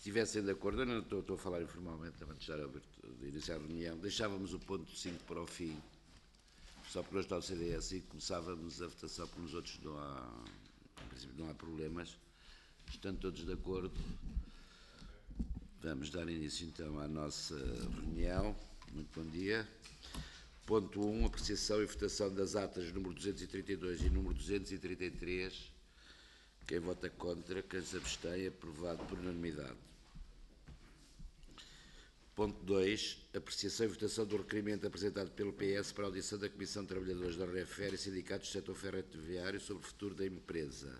estivessem de acordo, eu não estou a falar informalmente, antes de iniciar a reunião, deixávamos o ponto 5 para o fim, só porque nós está o CDS e começávamos a votação, porque nos outros em princípio não há problemas. Estando todos de acordo, vamos dar início então à nossa reunião. Muito bom dia. Ponto 1, apreciação e votação das atas número 232 e número 233. Quem vota contra, quem se abstém, aprovado por unanimidade. Ponto 2, apreciação e votação do requerimento apresentado pelo PS para a audição da Comissão de Trabalhadores da REFER e Sindicatos do Setor Ferroviário sobre o futuro da empresa.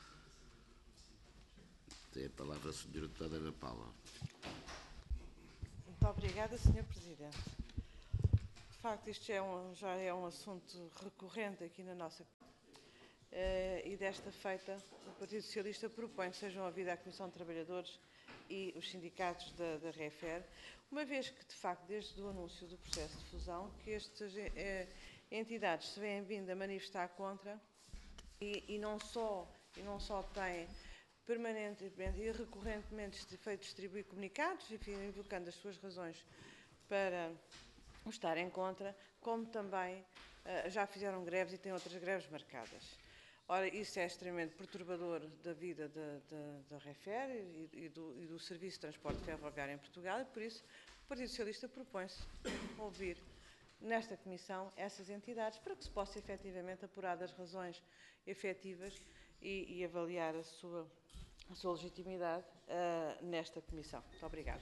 Tem a palavra a Sra. Deputada Ana Paula. Muito obrigada, Sr. Presidente. De facto, isto já é um assunto recorrente aqui na nossa e desta feita o Partido Socialista propõe que sejam ouvidos a Comissão de Trabalhadores e os sindicatos da REFER, uma vez que, de facto, desde o anúncio do processo de fusão, que estas entidades se vêm vindo a manifestar contra e não só têm permanentemente e recorrentemente feito distribuir comunicados, enfim, invocando as suas razões para o estarem contra, como também já fizeram greves e têm outras greves marcadas. Ora, isso é extremamente perturbador da vida da REFER e do Serviço de Transporte Ferroviário em Portugal, e por isso o Partido Socialista propõe-se ouvir nesta Comissão essas entidades para que se possa efetivamente apurar das razões efetivas e avaliar a sua legitimidade nesta Comissão. Muito obrigada.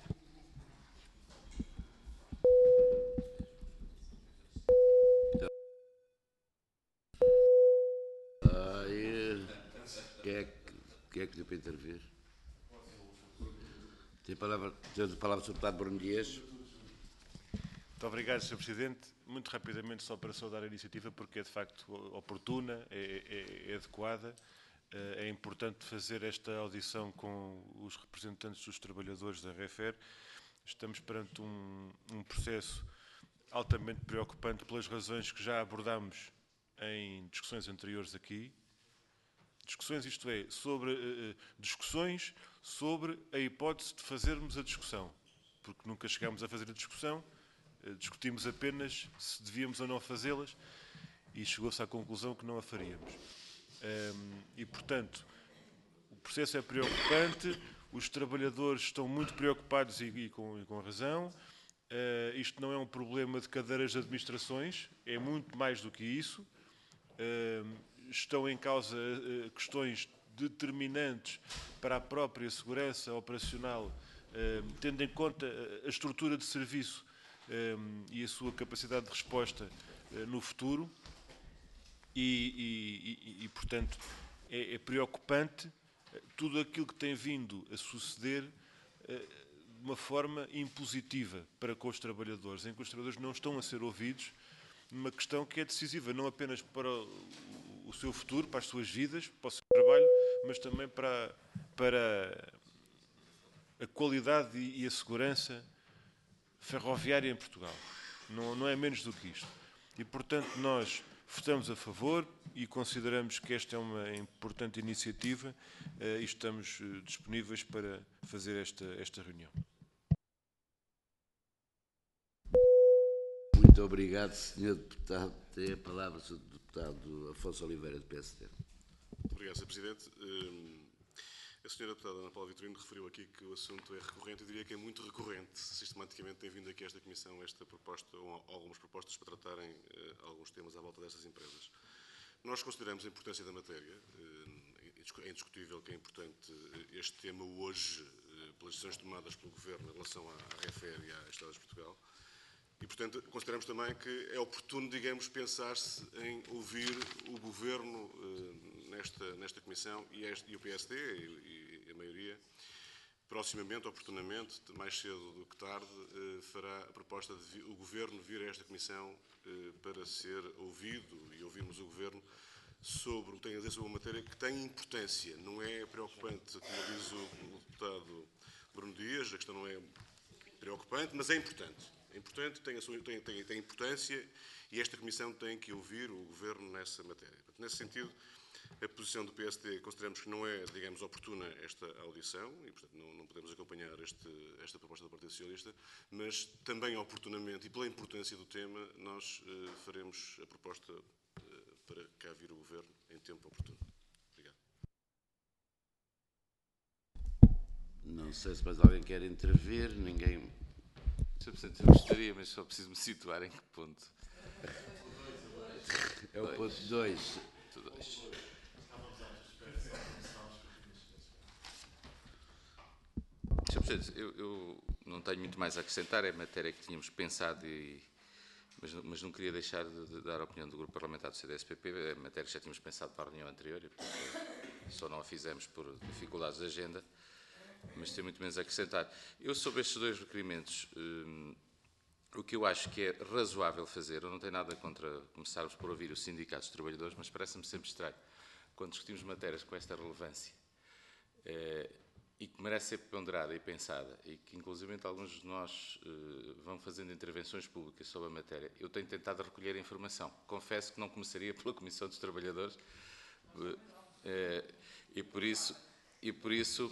Quem é que deu para intervir? Tem a palavra o Sr. Deputado Bruno Dias. Muito obrigado, Sr. Presidente. Muito rapidamente, só para saudar a iniciativa, porque é de facto oportuna, é adequada. É importante fazer esta audição com os representantes dos trabalhadores da REFER. Estamos perante um processo altamente preocupante pelas razões que já abordámos em discussões anteriores aqui. Discussões, isto é, discussões sobre a hipótese de fazermos a discussão, porque nunca chegámos a fazer a discussão, discutimos apenas se devíamos ou não fazê-las e chegou-se à conclusão que não a faríamos. E, portanto, o processo é preocupante, os trabalhadores estão muito preocupados e com razão. Isto não é um problema de cadeiras de administrações, é muito mais do que isso. Estão em causa questões determinantes para a própria segurança operacional, tendo em conta a estrutura de serviço e a sua capacidade de resposta no futuro e portanto, é preocupante tudo aquilo que tem vindo a suceder de uma forma impositiva para com os trabalhadores, em que os trabalhadores não estão a ser ouvidos numa questão que é decisiva, não apenas para o seu futuro, para as suas vidas, para o seu trabalho, mas também para a qualidade e a segurança ferroviária em Portugal. Não é menos do que isto. E, portanto, nós votamos a favor e consideramos que esta é uma importante iniciativa e estamos disponíveis para fazer esta reunião. Muito obrigado, Sr. Deputado. Tem a palavra o Sr. Deputado Afonso Oliveira, do PSD. Muito obrigado, Sr. Presidente. A Sra. Deputada Ana Paula Vitorino referiu aqui que o assunto é recorrente. Eu diria que é muito recorrente. Sistematicamente tem vindo aqui a esta Comissão esta proposta, ou algumas propostas para tratarem alguns temas à volta destas empresas. Nós consideramos a importância da matéria. É indiscutível que é importante este tema hoje, pelas decisões tomadas pelo Governo em relação à REFER e à Estradas de Portugal. E, portanto, consideramos também que é oportuno, digamos, pensar-se em ouvir o Governo nesta Comissão e o PSD e a maioria, proximamente, oportunamente, mais cedo do que tarde, fará a proposta de o Governo vir a esta Comissão para ser ouvido e ouvirmos o Governo sobre o que tem a dizer sobre uma matéria que tem importância. Não é preocupante, como diz o deputado Bruno Dias, a questão não é preocupante, mas é importante. É importante, tem importância e esta Comissão tem que ouvir o Governo nessa matéria. Nesse sentido, a posição do PSD consideramos que não é, digamos, oportuna esta audição e, portanto, não podemos acompanhar acompanhar esta proposta do Partido Socialista, mas também oportunamente e pela importância do tema, nós faremos a proposta para cá vir o Governo em tempo oportuno. Obrigado. Não sei se mais alguém quer intervir, ninguém... Sr. Presidente, eu gostaria, mas só preciso me situar em que ponto. É o ponto 2. Sr. Presidente, eu não tenho muito mais a acrescentar, é matéria que tínhamos pensado, mas não queria deixar de dar a opinião do Grupo Parlamentar do CDS-PP, é matéria que já tínhamos pensado para a reunião anterior, e portanto, só não a fizemos por dificuldades de agenda, mas tem muito menos a acrescentar. Eu, sobre estes dois requerimentos, o que eu acho que é razoável fazer, eu não tenho nada contra começarmos por ouvir os sindicatos de trabalhadores, mas parece-me sempre estranho, quando discutimos matérias com esta relevância, e que merece ser ponderada e pensada, e que inclusive alguns de nós vão fazendo intervenções públicas sobre a matéria, eu tenho tentado recolher a informação. Confesso que não começaria pela Comissão dos Trabalhadores, e por isso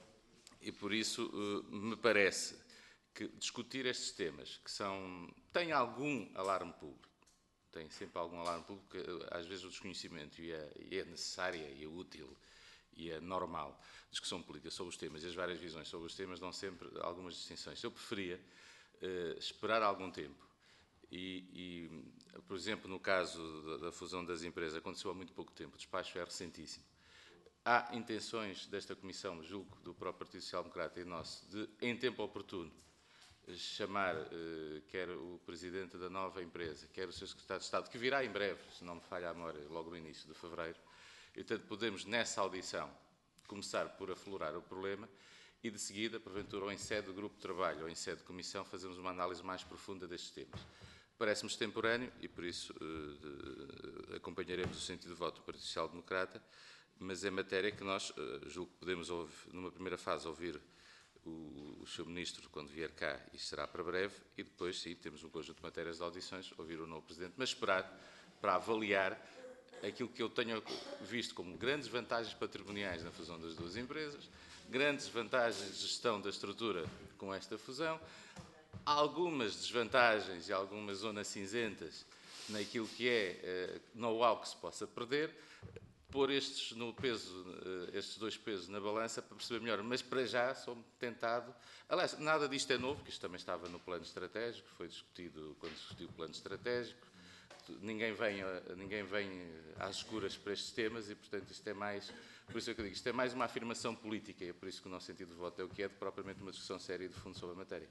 me parece que discutir estes temas, que têm algum alarme público, tem sempre algum alarme público, às vezes o desconhecimento, e é necessária, e é útil, e é normal, discussão política sobre os temas e as várias visões sobre os temas dão sempre algumas distinções. Eu preferia esperar algum tempo e, por exemplo, no caso da fusão das empresas, aconteceu há muito pouco tempo, o despacho é recentíssimo. Há intenções desta Comissão, julgo, do próprio Partido Social Democrata e nosso, de, em tempo oportuno, chamar quer o Presidente da nova empresa, quer o Sr. Secretário de Estado, que virá em breve, se não me falha a memória, logo no início de fevereiro, e, portanto, podemos, nessa audição, começar por aflorar o problema e, de seguida, porventura, ou em sede de grupo de trabalho ou em sede de comissão, fazermos uma análise mais profunda destes temas. Parece-me extemporâneo e, por isso, acompanharemos o sentido de voto do Partido Social Democrata, mas é matéria que nós, julgo que podemos, numa primeira fase, ouvir o Sr. Ministro quando vier cá, isto será para breve, e depois, sim, temos um conjunto de matérias de audições, ouvir o novo Presidente, mas esperar para avaliar aquilo que eu tenho visto como grandes vantagens patrimoniais na fusão das duas empresas, grandes vantagens de gestão da estrutura com esta fusão, algumas desvantagens e algumas zonas cinzentas naquilo que é know-how que se possa perder, pôr estes dois pesos na balança para perceber melhor, mas para já sou tentado. Aliás, nada disto é novo, porque isto também estava no plano estratégico, foi discutido quando se discutiu o plano estratégico. Ninguém vem às escuras para estes temas e, portanto, isto é mais, por isso é que eu digo, isto é mais uma afirmação política e é por isso que o nosso sentido de voto é o que é, de propriamente uma discussão séria e de fundo sobre a matéria.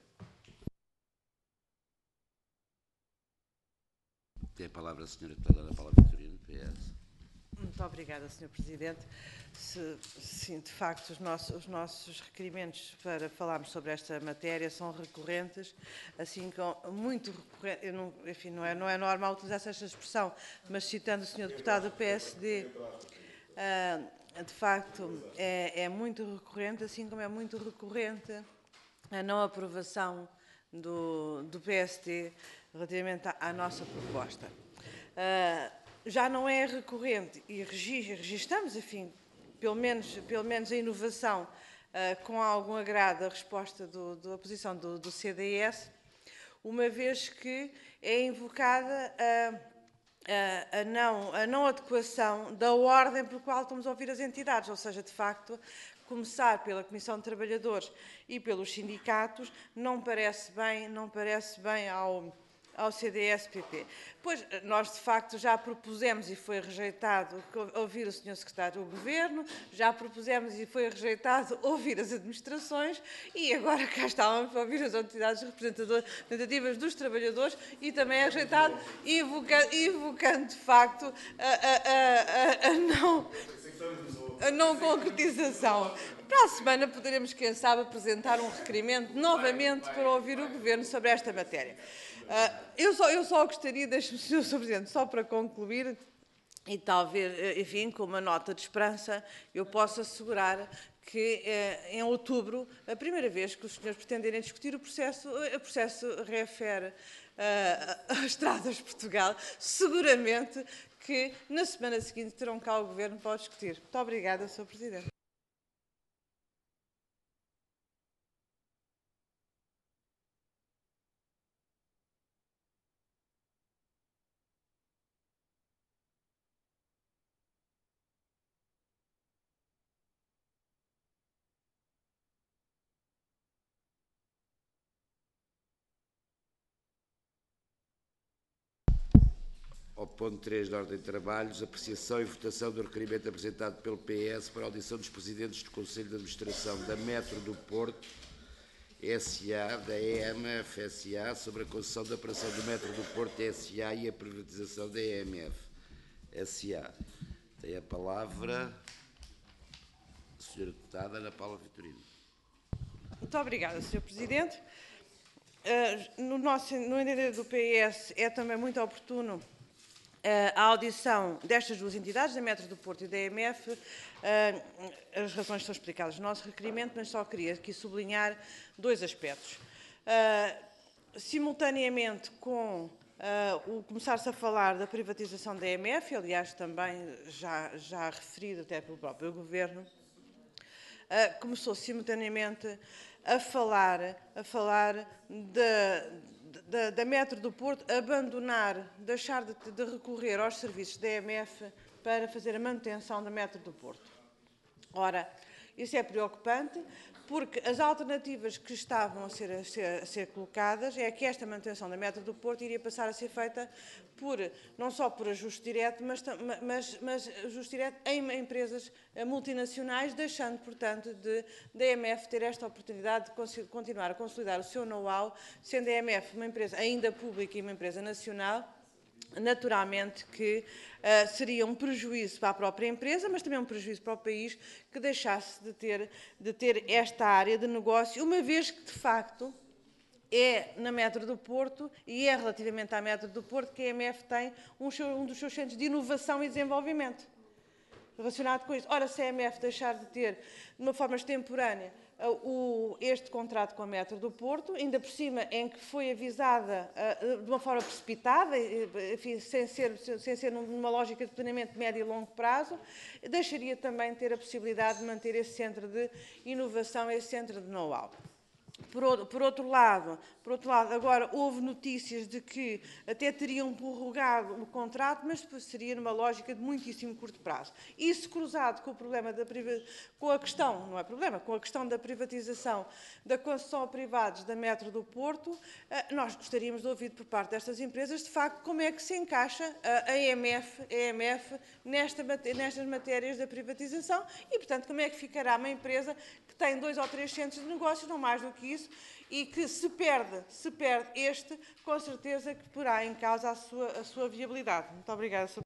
Tem a palavra a Sra. Deputada Ana Paula Vitorino, PS. Muito obrigada, Sr. Presidente. Sim, de facto, os nossos requerimentos para falarmos sobre esta matéria são recorrentes, assim como muito recorrentes, enfim, não é normal utilizar esta expressão, mas citando o Sr. Deputado do PSD, de facto, é muito recorrente, assim como é muito recorrente a não aprovação do PSD relativamente à nossa proposta. Já não é recorrente e registramos, enfim, pelo menos a inovação com algum agrado a resposta da posição do CDS, uma vez que é invocada a não adequação da ordem pelo qual estamos a ouvir as entidades, ou seja, de facto, começar pela Comissão de Trabalhadores e pelos sindicatos não parece bem ao CDS-PP. Pois, nós, de facto, já propusemos e foi rejeitado ouvir o Sr. Secretário do Governo, já propusemos e foi rejeitado ouvir as administrações e agora cá estávamos para ouvir as entidades representativas dos trabalhadores e também é rejeitado, invocando, de facto, a não concretização. Para a semana poderemos, quem sabe, apresentar um requerimento novamente para ouvir o Governo sobre esta matéria. Eu só gostaria, deixe-me, Sr. Presidente, só para concluir, e talvez, enfim, com uma nota de esperança, eu posso assegurar que em outubro, a primeira vez que os senhores pretenderem discutir o processo refere às Estradas de Portugal, seguramente que na semana seguinte terão cá o Governo para o discutir. Muito obrigada, Sr. Presidente. ao ponto 3 da Ordem de Trabalhos, apreciação e votação do requerimento apresentado pelo PS para a audição dos presidentes do Conselho de Administração da Metro do Porto, SA, da EMF SA, sobre a concessão da operação do Metro do Porto SA e a privatização da EMF SA. Tem a palavra a Sra. Deputada Ana Paula Vitorino. Muito obrigada, Sr. Presidente. No entender do PS, é também muito oportuno a audição destas duas entidades, da Metro do Porto e da EMF. As razões são explicadas no nosso requerimento, mas só queria aqui sublinhar dois aspectos. Simultaneamente com o começar-se a falar da privatização da EMF, aliás, também já referido até pelo próprio Governo, começou simultaneamente a falar da Metro do Porto deixar de recorrer aos serviços da EMF para fazer a manutenção da Metro do Porto. Ora, isso é preocupante, porque as alternativas que estavam a ser colocadas é que esta manutenção da Metro do Porto iria passar a ser feita não só por ajuste direto, mas ajuste direto em empresas multinacionais, deixando, portanto, da EMF ter esta oportunidade de continuar a consolidar o seu know-how, sendo a EMF uma empresa ainda pública e uma empresa nacional. Naturalmente que seria um prejuízo para a própria empresa, mas também um prejuízo para o país que deixasse de ter esta área de negócio, uma vez que, de facto, é na Metro do Porto e é relativamente à Metro do Porto que a EMF tem um dos seus centros de inovação e desenvolvimento relacionado com isso. Ora, se a EMF deixar de ter, de uma forma extemporânea, este contrato com a Metro do Porto, ainda por cima em que foi avisada de uma forma precipitada, enfim, sem ser numa lógica de planeamento de médio e longo prazo, deixaria também de ter a possibilidade de manter esse centro de inovação, esse centro de know-how. Por outro lado, agora houve notícias de que até teriam prorrogado o contrato, mas seria numa lógica de muitíssimo curto prazo. Isso cruzado com o problema com a questão, não é problema, com a questão da privatização da concessão a privados da Metro do Porto, nós gostaríamos de ouvir por parte destas empresas, de facto, como é que se encaixa a EMF nestas matérias da privatização e, portanto, como é que ficará uma empresa que tem 2 ou 3 centros de negócios, não mais do que isso, e que se perde este, com certeza que porá em causa a sua viabilidade. Muito obrigada, Sr.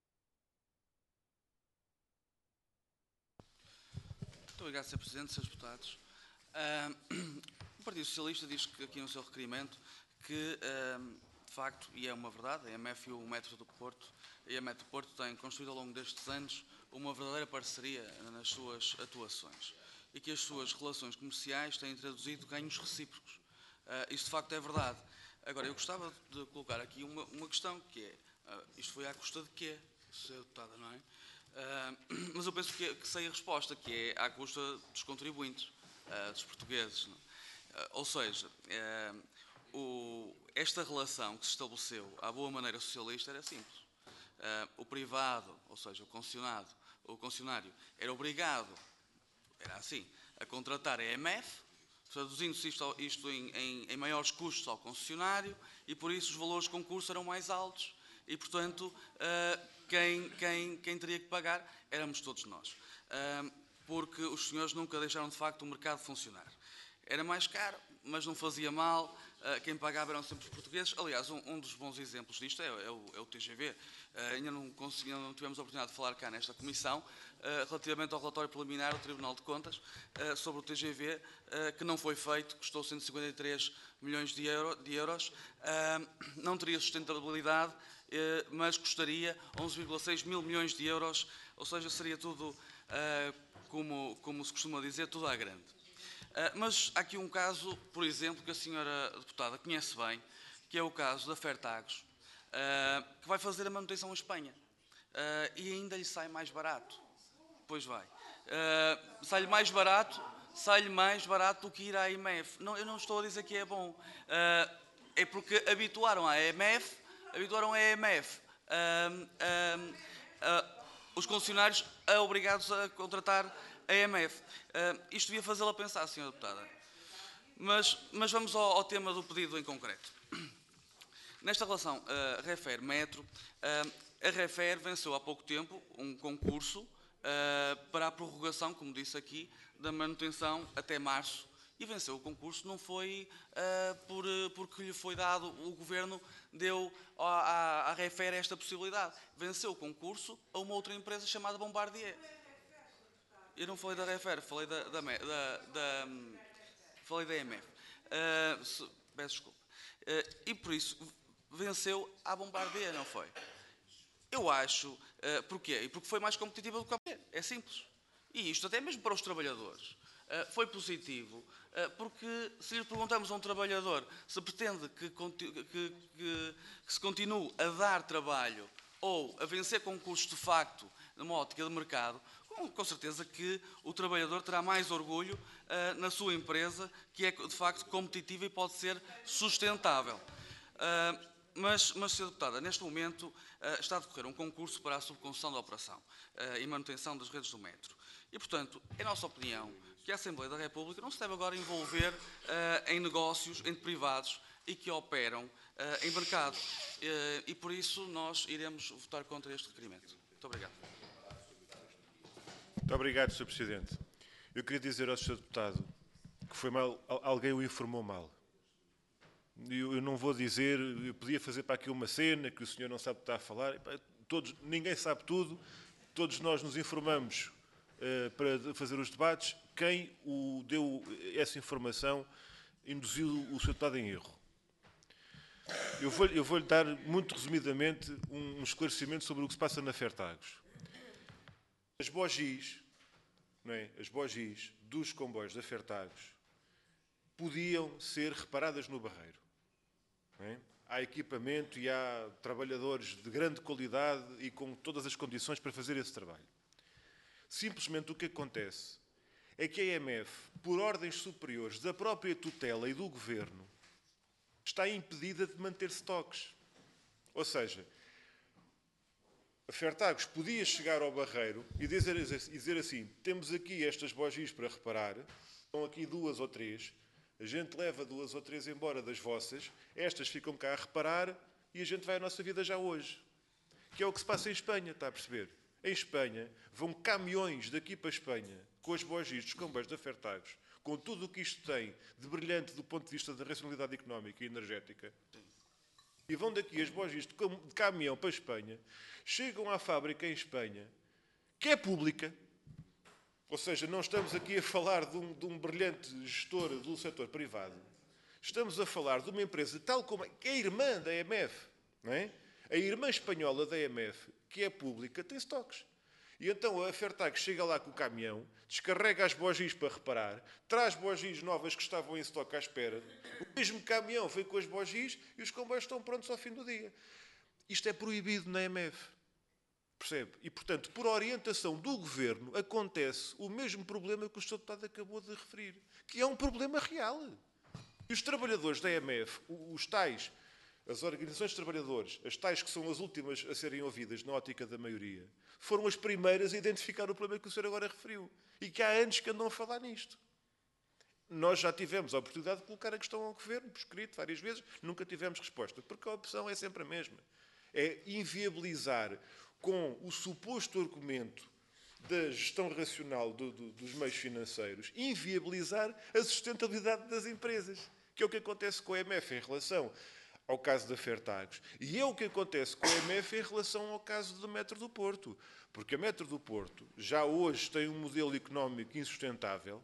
Muito obrigado, Sr. Presidente, Srs. Deputados. O Partido Socialista diz que aqui no seu requerimento que, de facto, e é uma verdade, a EMF e o Metro do Porto, e a Metro do Porto têm construído ao longo destes anos uma verdadeira parceria nas suas atuações e que as suas relações comerciais têm traduzido ganhos recíprocos. Isso, de facto, é verdade. Agora, eu gostava de colocar aqui uma questão que é, isto foi à custa de quê, Sra. Deputada, não é? Mas eu penso que sei a resposta, que é à custa dos contribuintes, dos portugueses. Ou seja, esta relação que se estabeleceu à boa maneira socialista era simples. O privado, ou seja, o concessionário, era obrigado, era assim, a contratar a EMF, traduzindo-se isto em maiores custos ao concessionário, e por isso os valores de concurso eram mais altos e, portanto, quem teria que pagar éramos todos nós. Porque os senhores nunca deixaram, de facto, o mercado funcionar. Era mais caro, mas não fazia mal, quem pagava eram sempre os portugueses. Aliás, um dos bons exemplos disto é o TGV. Ainda não tivemos a oportunidade de falar cá nesta comissão, relativamente ao relatório preliminar do Tribunal de Contas sobre o TGV, que não foi feito, custou 153 milhões de euros, não teria sustentabilidade, mas custaria 11,6 mil milhões de euros, ou seja, seria tudo, como se costuma dizer, tudo à grande. Mas há aqui um caso, por exemplo, que a senhora deputada conhece bem, que é o caso da Fertagos, que vai fazer a manutenção em Espanha, e ainda lhe sai mais barato. Pois vai. Sai-lhe mais barato do que ir à EMF. Não, eu não estou a dizer que é bom. É porque habituaram a EMF, os concessionários obrigados a contratar a EMF. Isto devia fazê-la pensar, Sra. Deputada. Mas vamos ao tema do pedido em concreto. Nesta relação Refer-Metro, a Refer venceu há pouco tempo um concurso para a prorrogação, como disse aqui, da manutenção até março. E venceu o concurso, não foi porque lhe foi dado, o Governo deu à Refer esta possibilidade. Venceu o concurso a uma outra empresa chamada Bombardier. Eu não falei da Refer, falei falei da EMF. Peço desculpa. E por isso venceu a Bombardier, não foi? Eu acho. Porquê? E porque foi mais competitiva do que a Bombardier. É simples. E isto até mesmo para os trabalhadores. Foi positivo, porque se lhe perguntamos a um trabalhador se pretende que se continue a dar trabalho ou a vencer concursos de facto numa ótica de mercado, com certeza que o trabalhador terá mais orgulho na sua empresa, que é de facto competitiva e pode ser sustentável. Mas, Sra. Deputada, neste momento está a decorrer um concurso para a subconcessão da operação e manutenção das redes do metro. E, portanto, é a nossa opinião que a Assembleia da República não se deve agora envolver em negócios entre privados e que operam em mercado. E, por isso, nós iremos votar contra este requerimento. Muito obrigado. Muito obrigado, Sr. Presidente. Eu queria dizer ao Sr. Deputado que foi mal, alguém o informou mal. Eu não vou dizer, eu podia fazer para aqui uma cena que o senhor não sabe o que está a falar. Ninguém sabe tudo, todos nós nos informamos para fazer os debates. Quem o deu essa informação induziu o Sr. Deputado em erro. Eu vou-lhe dar, muito resumidamente, um esclarecimento sobre o que se passa na Fertagos. As bogis, não é? As bogis dos comboios da Fertagos podiam ser reparadas no Barreiro. Não é? Há equipamento e há trabalhadores de grande qualidade e com todas as condições para fazer esse trabalho. Simplesmente o que acontece é que a EMF, por ordens superiores da própria tutela e do Governo, está impedida de manter estoques. Ou seja, a Fertagos podia chegar ao Barreiro e dizer assim: temos aqui estas bogis para reparar, estão aqui 2 ou 3, a gente leva 2 ou 3 embora das vossas, estas ficam cá a reparar e a gente vai à nossa vida já hoje. Que é o que se passa em Espanha, está a perceber? Em Espanha vão caminhões daqui para a Espanha com as bogis dos comboios da Fertagos, com tudo o que isto tem de brilhante do ponto de vista da racionalidade económica e energética. E vão daqui as bogis de caminhão para a Espanha, chegam à fábrica em Espanha, que é pública, ou seja, não estamos aqui a falar de um brilhante gestor do setor privado, estamos a falar de uma empresa tal como que é a irmã da EMF, não é? A irmã espanhola da EMF, que é pública, tem estoques. E então a Fertagos chega lá com o caminhão, descarrega as bogis para reparar, traz bogis novas que estavam em estoque à espera. O mesmo caminhão vem com as bogis e os comboios estão prontos ao fim do dia. Isto é proibido na EMF. Percebe? E, portanto, por orientação do Governo, acontece o mesmo problema que o Sr. Deputado acabou de referir, que é um problema real. E os trabalhadores da EMF, os tais, as organizações de trabalhadores, as tais que são as últimas a serem ouvidas na ótica da maioria, foram as primeiras a identificar o problema que o senhor agora referiu. E que há anos que andam a falar nisto. Nós já tivemos a oportunidade de colocar a questão ao Governo, por escrito, várias vezes, nunca tivemos resposta, porque a opção é sempre a mesma. É inviabilizar, com o suposto argumento da gestão racional dos meios financeiros, inviabilizar a sustentabilidade das empresas, que é o que acontece com a EMF em relação ao caso da Fertagos. E é o que acontece com a EMF em relação ao caso do Metro do Porto. Porque a Metro do Porto já hoje tem um modelo económico insustentável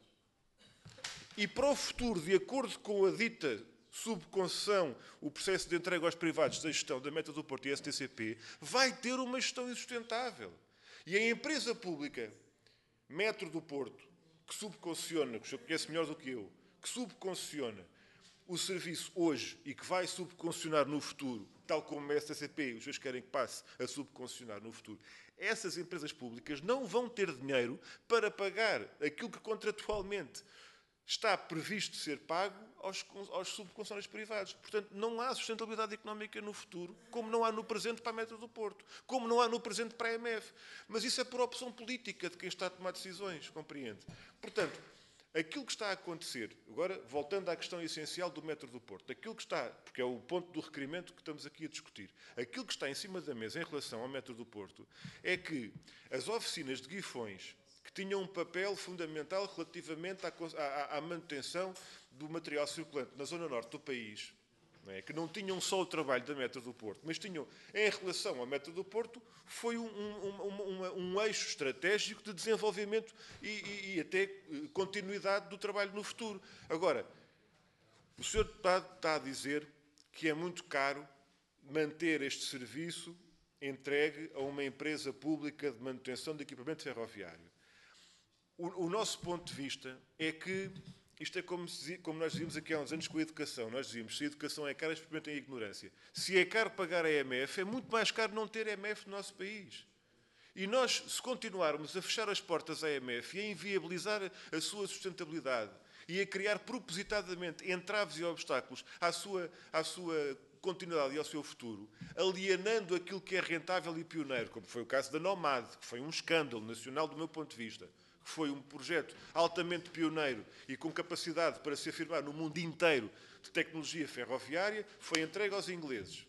e para o futuro, de acordo com a dita subconcessão, o processo de entrega aos privados da gestão da Metro do Porto e STCP, vai ter uma gestão insustentável. E a empresa pública Metro do Porto, que subconcessiona, que o senhor conhece melhor do que eu, que subconcessiona o serviço hoje e que vai subconcessionar no futuro, tal como a STCP, os senhores querem que passe a subconcessionar no futuro, essas empresas públicas não vão ter dinheiro para pagar aquilo que contratualmente está previsto ser pago aos subconcessionários privados. Portanto, não há sustentabilidade económica no futuro, como não há no presente para a Metro do Porto, como não há no presente para a EMF. Mas isso é por opção política de quem está a tomar decisões, compreende? Portanto, Aquilo que está a acontecer, agora voltando à questão essencial do metro do Porto, aquilo que está, porque é o ponto do requerimento que estamos aqui a discutir, aquilo que está em cima da mesa em relação ao metro do Porto é que as oficinas de Guifões, que tinham um papel fundamental relativamente à manutenção do material circulante na zona norte do país, não é? Que não tinham só o trabalho da metro do Porto, mas tinham, em relação ao metro do Porto, foi um eixo estratégico de desenvolvimento e até continuidade do trabalho no futuro. Agora, o senhor está a dizer que é muito caro manter este serviço entregue a uma empresa pública de manutenção de equipamento ferroviário. O nosso ponto de vista é que isto é como nós dizíamos aqui há uns anos com a educação. Nós dizíamos, se a educação é cara, experimentem a ignorância. Se é caro pagar a EMF, é muito mais caro não ter EMF no nosso país. E nós, se continuarmos a fechar as portas à EMF e a inviabilizar a sua sustentabilidade e a criar propositadamente entraves e obstáculos à sua continuidade e ao seu futuro, alienando aquilo que é rentável e pioneiro, como foi o caso da Nomad, que foi um escândalo nacional do meu ponto de vista, que foi um projeto altamente pioneiro e com capacidade para se afirmar no mundo inteiro de tecnologia ferroviária, foi entregue aos ingleses.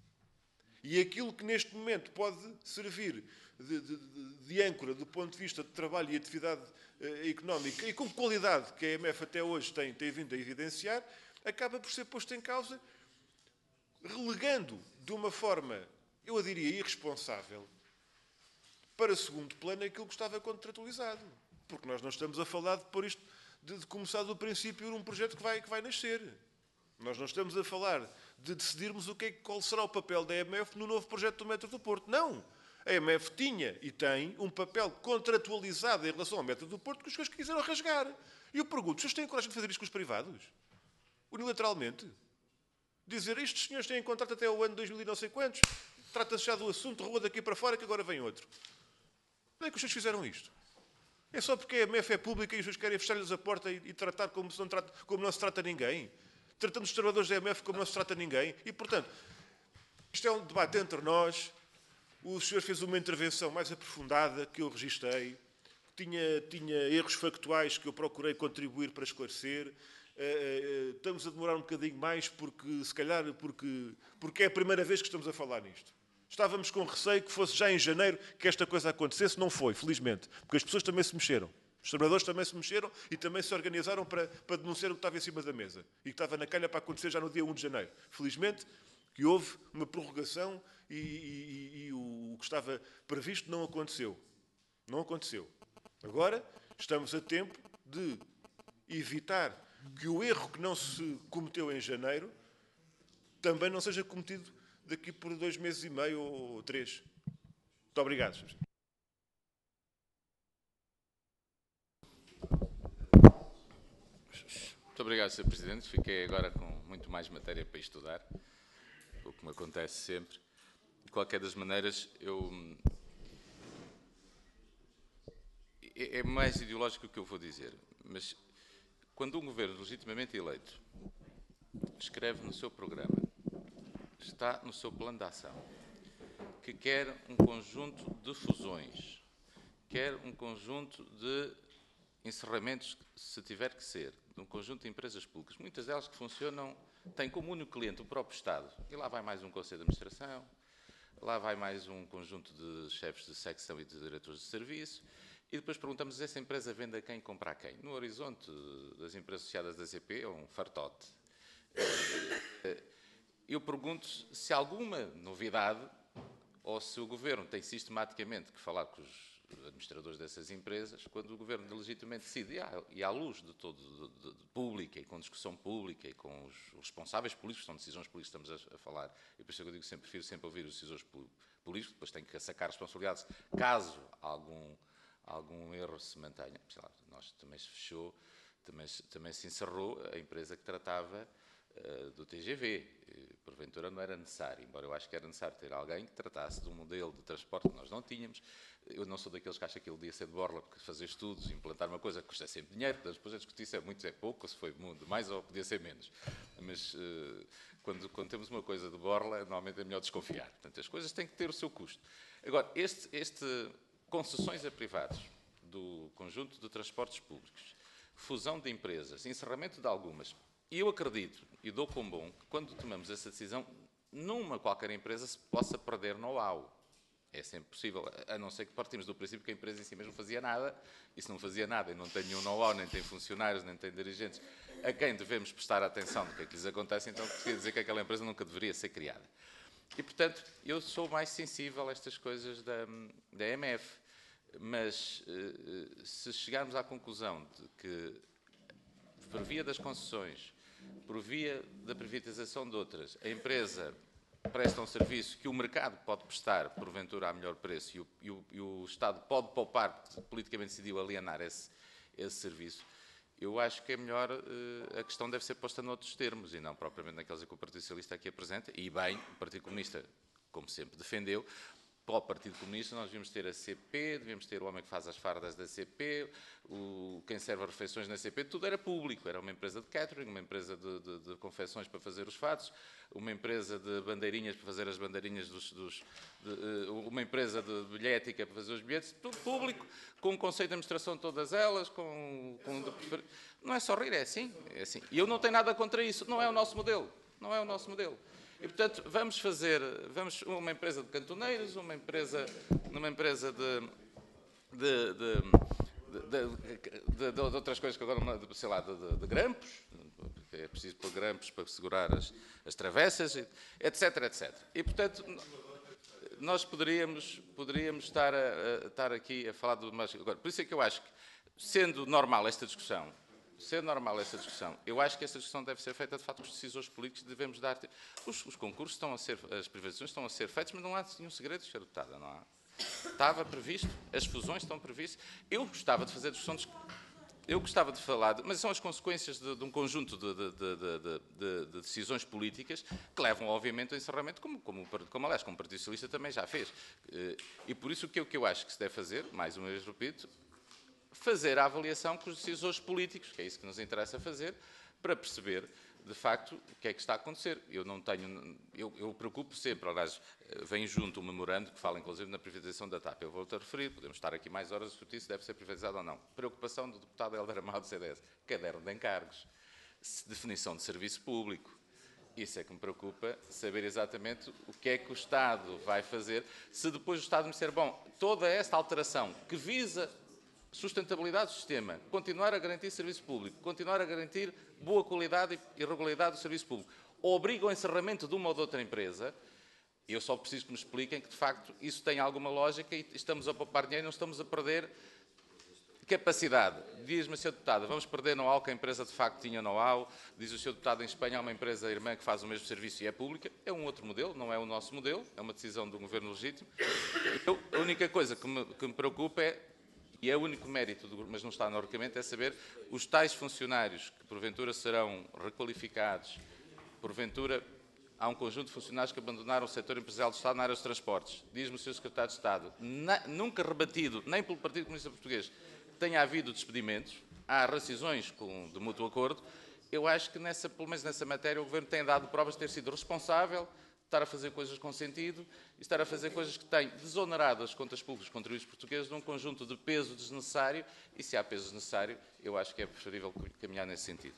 E aquilo que neste momento pode servir de âncora do ponto de vista de trabalho e atividade económica e com qualidade que a EMF até hoje tem vindo a evidenciar, acaba por ser posto em causa, relegando de uma forma, eu a diria, irresponsável, para segundo plano aquilo que estava contratualizado. Porque nós não estamos a falar de pôr isto, de começar do princípio um projeto que vai nascer. Nós não estamos a falar de decidirmos qual será o papel da EMF no novo projeto do metro do Porto. Não! A EMF tinha e tem um papel contratualizado em relação ao metro do Porto que os senhores quiseram rasgar. E eu pergunto, os senhores têm coragem de fazer isto com os privados? Unilateralmente? Dizer, estes senhores têm contrato até o ano 2000 e não sei quantos, trata-se já do assunto, rua daqui para fora que agora vem outro. Não é que os senhores fizeram isto? É só porque a EMF é pública e os senhores querem fechar-lhes a porta e tratar como não se trata ninguém? Tratando os trabalhadores da EMF como não se trata ninguém? E, portanto, isto é um debate entre nós. O senhor fez uma intervenção mais aprofundada que eu registrei. Tinha erros factuais que eu procurei contribuir para esclarecer. Estamos a demorar um bocadinho mais porque, se calhar, porque é a primeira vez que estamos a falar nisto. Estávamos com receio que fosse já em janeiro que esta coisa acontecesse. Não foi, felizmente, porque as pessoas também se mexeram. Os trabalhadores também se mexeram e também se organizaram para denunciar o que estava em cima da mesa e que estava na calha para acontecer já no dia 1 de janeiro. Felizmente que houve uma prorrogação e o que estava previsto não aconteceu. Não aconteceu. Agora estamos a tempo de evitar que o erro que não se cometeu em janeiro também não seja cometido daqui por 2 meses e meio ou 3. Muito obrigado, Sr. Presidente. Muito obrigado, Sr. Presidente. Fiquei agora com muito mais matéria para estudar, o que me acontece sempre. De qualquer das maneiras, é mais ideológico o que eu vou dizer, mas quando um governo legitimamente eleito escreve no seu programa, está no seu plano de ação, que quer um conjunto de fusões, quer um conjunto de encerramentos, se tiver que ser, de um conjunto de empresas públicas, muitas delas que funcionam, têm como único cliente o próprio Estado, e lá vai mais um conselho de administração, lá vai mais um conjunto de chefes de secção e de diretores de serviço, e depois perguntamos, essa empresa vende a quem e compra a quem? No horizonte das empresas associadas da ZP é um fartote. Eu pergunto se há alguma novidade ou se o Governo tem sistematicamente que falar com os administradores dessas empresas, quando o Governo legitimamente decide, e à luz de todo pública, e com discussão pública, e com os responsáveis políticos, são decisões políticas que estamos a falar, e por isso eu digo sempre, prefiro sempre ouvir os decisores políticos, depois tenho que sacar responsabilidades, caso algum erro se mantenha. Sei lá, nós também se fechou, também se encerrou a empresa que tratava do TGV. Porventura não era necessário, embora eu acho que era necessário ter alguém que tratasse de um modelo de transporte que nós não tínhamos. Eu não sou daqueles que acham que ele devia ser de borla, porque fazer estudos, implantar uma coisa custa sempre dinheiro, depois a discutir se é muito, se é pouco, se foi mais ou podia ser menos. Mas quando temos uma coisa de borla, normalmente é melhor desconfiar. Portanto, as coisas têm que ter o seu custo. Agora, concessões a privados do conjunto de transportes públicos fusão de empresas, encerramento de algumas. E eu acredito, e dou como bom, que quando tomamos essa decisão, numa qualquer empresa se possa perder know-how. É sempre possível, a não ser que partimos do princípio que a empresa em si mesma não fazia nada, e se não fazia nada e não tem nenhum know-how, nem tem funcionários, nem tem dirigentes, a quem devemos prestar atenção do que é que lhes acontece, então quer dizer que aquela empresa nunca deveria ser criada. E, portanto, eu sou mais sensível a estas coisas da EMF, mas se chegarmos à conclusão de que, por via das concessões, por via da privatização de outras, a empresa presta um serviço que o mercado pode prestar, porventura, a melhor preço, e o Estado pode poupar, porque politicamente decidiu alienar esse serviço, eu acho que é melhor, a questão deve ser posta noutros termos, e não propriamente naqueles que o Partido Socialista aqui apresenta, e bem, o Partido Comunista, como sempre, defendeu. Para o Partido Comunista nós devíamos ter a CP, devíamos ter o homem que faz as fardas da CP, quem serve as refeições na CP, tudo era público, era uma empresa de catering, uma empresa de confecções para fazer os fatos, uma empresa de bandeirinhas para fazer as bandeirinhas uma empresa de bilhética para fazer os bilhetes, tudo público, com um conceito de administração de todas elas, não é só rir, é assim. E eu não tenho nada contra isso, não é o nosso modelo, não é o nosso modelo. E, portanto, vamos uma empresa de cantoneiros, uma empresa de outras coisas que agora, sei lá, de grampos, é preciso pôr grampos para segurar as travessas, etc, etc. E, portanto, nós poderíamos estar aqui a falar de mais... Agora, por isso é que eu acho que, sendo normal esta discussão, eu acho que esta discussão deve ser feita, de facto, com os decisores políticos, devemos dar... Os concursos estão a ser, as privatizações estão a ser feitas, mas não há nenhum segredo, Sr. Deputada, não há? Estava previsto, as fusões estão previstas. Eu gostava de fazer discussões... Eu gostava de falar, mas são as consequências de um conjunto de decisões políticas que levam, obviamente, ao encerramento, como aliás, como o Partido Socialista também já fez. E por isso o que eu acho que se deve fazer, mais uma vez repito, fazer a avaliação com os decisores políticos, que é isso que nos interessa fazer, para perceber, de facto, o que é que está a acontecer. Eu preocupo sempre, aliás, vem junto um memorando que fala, inclusive, na privatização da TAP. Eu vou-te a referir, podemos estar aqui mais horas a discutir se deve ser privatizado ou não. Preocupação do deputado Hélder Amado do CDS. Caderno de encargos. Definição de serviço público. Isso é que me preocupa, saber exatamente o que é que o Estado vai fazer, se depois o Estado me disser, bom, toda esta alteração que visa sustentabilidade do sistema, continuar a garantir serviço público, continuar a garantir boa qualidade e regularidade do serviço público, obriga ao encerramento de uma ou de outra empresa, eu só preciso que me expliquem que, de facto, isso tem alguma lógica e estamos a poupar dinheiro e não estamos a perder capacidade. Diz-me, Sr. Deputado, vamos perder know-how que a empresa, de facto, tinha know-how. Diz o Sr. Deputado, em Espanha há uma empresa irmã que faz o mesmo serviço e é pública. É um outro modelo, não é o nosso modelo, é uma decisão de um governo legítimo. A única coisa que me preocupa é, e é o único mérito, mas não está no orçamento, é saber os tais funcionários que, porventura, serão requalificados, porventura, há um conjunto de funcionários que abandonaram o setor empresarial do Estado na área dos transportes. Diz-me o Sr. Secretário de Estado, nunca rebatido, nem pelo Partido Comunista Português, tenha havido despedimentos, há rescisões de mútuo acordo. Eu acho que, pelo menos nessa matéria, o Governo tem dado provas de ter sido responsável, estar a fazer coisas com sentido e estar a fazer coisas que têm desonerado as contas públicas dos contribuintes portugueses num conjunto de peso desnecessário, e se há peso desnecessário, eu acho que é preferível caminhar nesse sentido.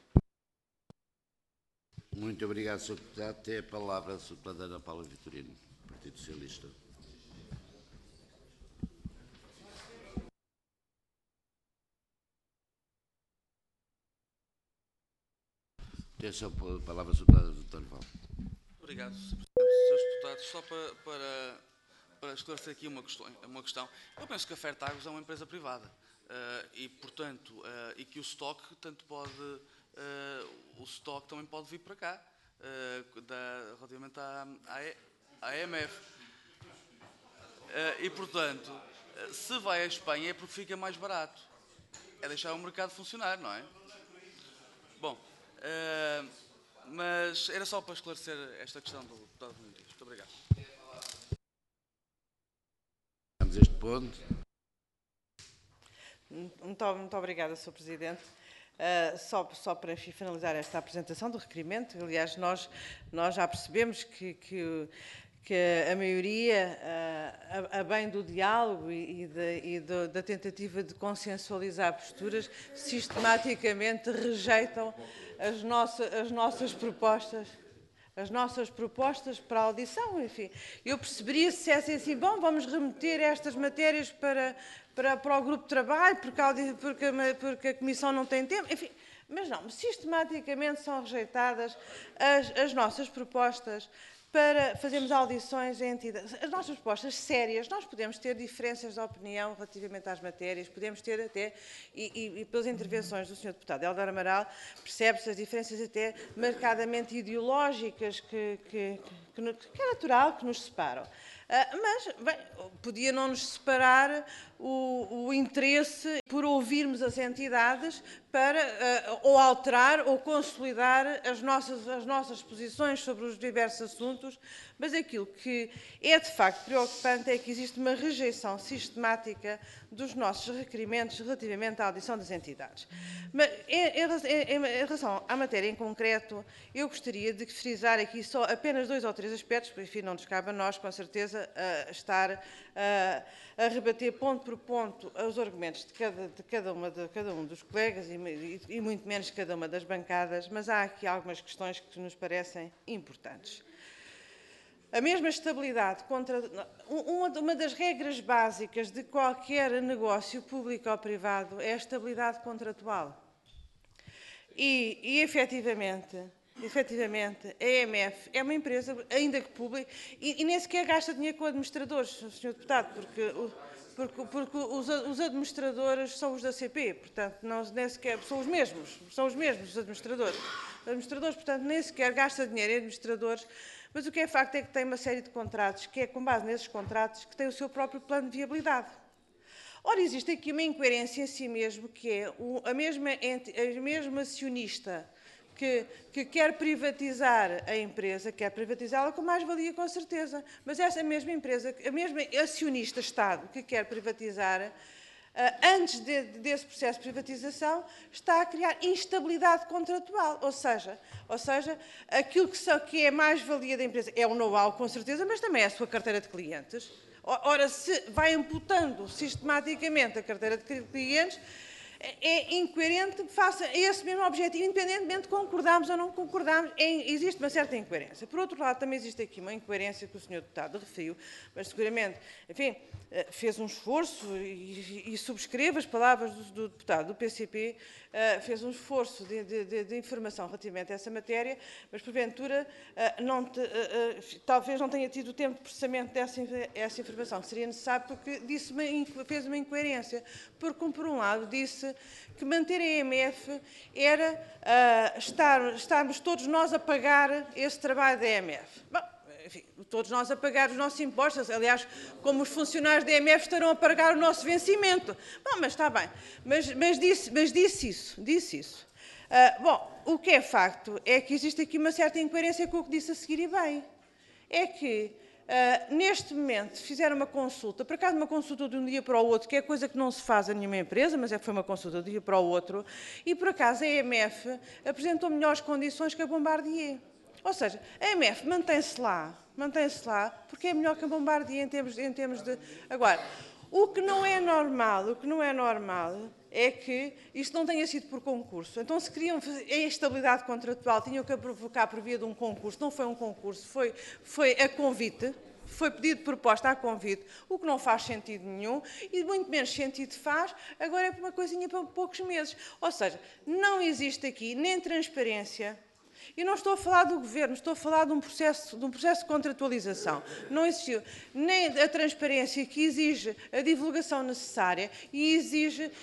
Muito obrigado, Sr. Deputado. Tem a palavra a Sra. Deputada Ana Paula Vitorino, Partido Socialista. Tem a sua palavra a Sra. Deputada Vitorino Val. Obrigado, Sr. Presidente. Srs. Deputados, só para esclarecer aqui uma questão. Eu penso que a Fertagos é uma empresa privada e, portanto, e que o stock também pode vir para cá, relativamente à EMF. E, portanto, se vai à Espanha é porque fica mais barato. É deixar o mercado funcionar, não é? Bom, mas era só para esclarecer esta questão do deputado Benedito. Muito obrigado. Vamos a este ponto. Muito obrigada, Sr. Presidente. Só para finalizar esta apresentação do requerimento, aliás, nós já percebemos que que a maioria, a bem do diálogo e da tentativa de consensualizar posturas, sistematicamente rejeitam as nossas propostas para a audição. Enfim, eu perceberia se dissessem assim, bom, vamos remeter estas matérias para o grupo de trabalho, porque a Comissão não tem tempo, enfim, mas não, sistematicamente são rejeitadas as nossas propostas para fazermos audições a entidades. As nossas propostas sérias, nós podemos ter diferenças de opinião relativamente às matérias, podemos ter até, e pelas intervenções do Sr. Deputado Eldar Amaral, percebe-se as diferenças até marcadamente ideológicas que é natural que nos separam. Mas, bem, podia não nos separar o interesse por ouvirmos as entidades para ou alterar ou consolidar as nossas posições sobre os diversos assuntos, mas aquilo que é de facto preocupante é que existe uma rejeição sistemática dos nossos requerimentos relativamente à audição das entidades. Mas, em relação à matéria em concreto, eu gostaria de frisar aqui só apenas 2 ou 3 aspectos, porque, enfim, não nos cabe a nós, com certeza, estar a rebater ponto por ponto os argumentos de cada um dos colegas e muito menos de cada uma das bancadas, mas há aqui algumas questões que nos parecem importantes. A mesma estabilidade uma das regras básicas de qualquer negócio público ou privado é a estabilidade contratual. E efetivamente, a EMF é uma empresa, ainda que pública, e nem sequer gasta dinheiro com administradores, Sr. Deputado, porque os administradores são os da CP, portanto, nem sequer, são os mesmos os administradores. Os administradores, portanto, nem sequer gasta dinheiro em administradores, mas o que é facto é que tem uma série de contratos, que é com base nesses contratos, que tem o seu próprio plano de viabilidade. Ora, existe aqui uma incoerência em si mesmo, que é a mesma acionista que quer privatizar a empresa, quer privatizá-la com mais-valia, com certeza. Mas essa mesma empresa, a mesma acionista Estado que quer privatizar, antes desse processo de privatização, está a criar instabilidade contratual. Ou seja aquilo que é mais-valia da empresa é o know-how, com certeza, mas também é a sua carteira de clientes. Ora, se vai imputando sistematicamente a carteira de clientes, é incoerente face a esse mesmo objetivo, independentemente de concordarmos ou não concordarmos, existe uma certa incoerência. Por outro lado, também existe aqui uma incoerência que o Sr. Deputado referiu, mas seguramente, enfim, fez um esforço e subscreve as palavras do deputado do PCP, fez um esforço de informação relativamente a essa matéria, mas porventura talvez não tenha tido o tempo de processamento dessa informação que seria necessário, porque fez uma incoerência, porque por um lado disse que manter a EMF era estarmos todos nós a pagar esse trabalho da EMF. Bom, enfim, todos nós a pagar os nossos impostos, aliás, como os funcionários da EMF estarão a pagar o nosso vencimento. Bom, mas está bem, mas disse isso. Bom, o que é facto é que existe aqui uma certa incoerência com o que disse a seguir, e bem, é que neste momento fizeram uma consulta, por acaso uma consulta de um dia para o outro, que é coisa que não se faz a nenhuma empresa, mas foi uma consulta de um dia para o outro, e por acaso a EMF apresentou melhores condições que a Bombardier. Ou seja, a EMF mantém-se lá, porque é melhor que a Bombardier em termos de... Agora, o que não é normal é que isto não tenha sido por concurso. Então, se queriam fazer a estabilidade contratual, tinham que provocar por via de um concurso. Não foi um concurso, foi a convite, foi pedido de proposta a convite, o que não faz sentido nenhum, e muito menos sentido faz, agora é por uma coisinha para poucos meses. Ou seja, não existe aqui nem transparência. E não estou a falar do Governo, estou a falar de um processo de contratualização. Não existiu nem a transparência que exige a divulgação necessária e exige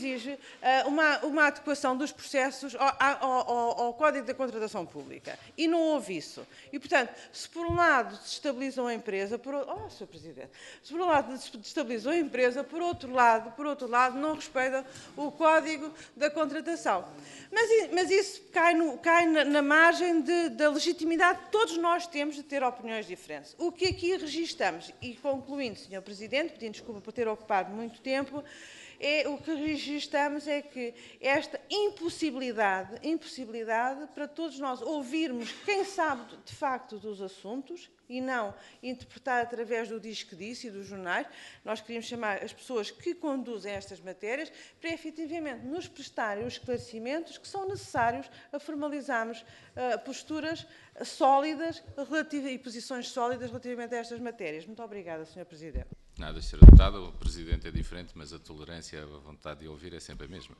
uma adequação dos processos ao Código da Contratação Pública. E não houve isso. E, portanto, se por um lado desestabilizam a empresa, Sr. Presidente, se por um lado desestabilizam a empresa, por outro lado não respeitam o Código da Contratação. Mas isso cai na margem da legitimidade que todos nós temos de ter opiniões diferentes. O que aqui registamos, e concluindo, Sr. Presidente, pedindo desculpa por ter ocupado muito tempo, o que registramos é que esta impossibilidade para todos nós ouvirmos quem sabe de facto dos assuntos e não interpretar através do diz que disse e dos jornais. Nós queríamos chamar as pessoas que conduzem estas matérias para efetivamente nos prestarem os esclarecimentos que são necessários a formalizarmos posturas sólidas e posições sólidas relativamente a estas matérias. Muito obrigada, Sr. Presidente. Nada, Sr. Deputado, o Presidente é diferente, mas a tolerância, a vontade de ouvir é sempre a mesma.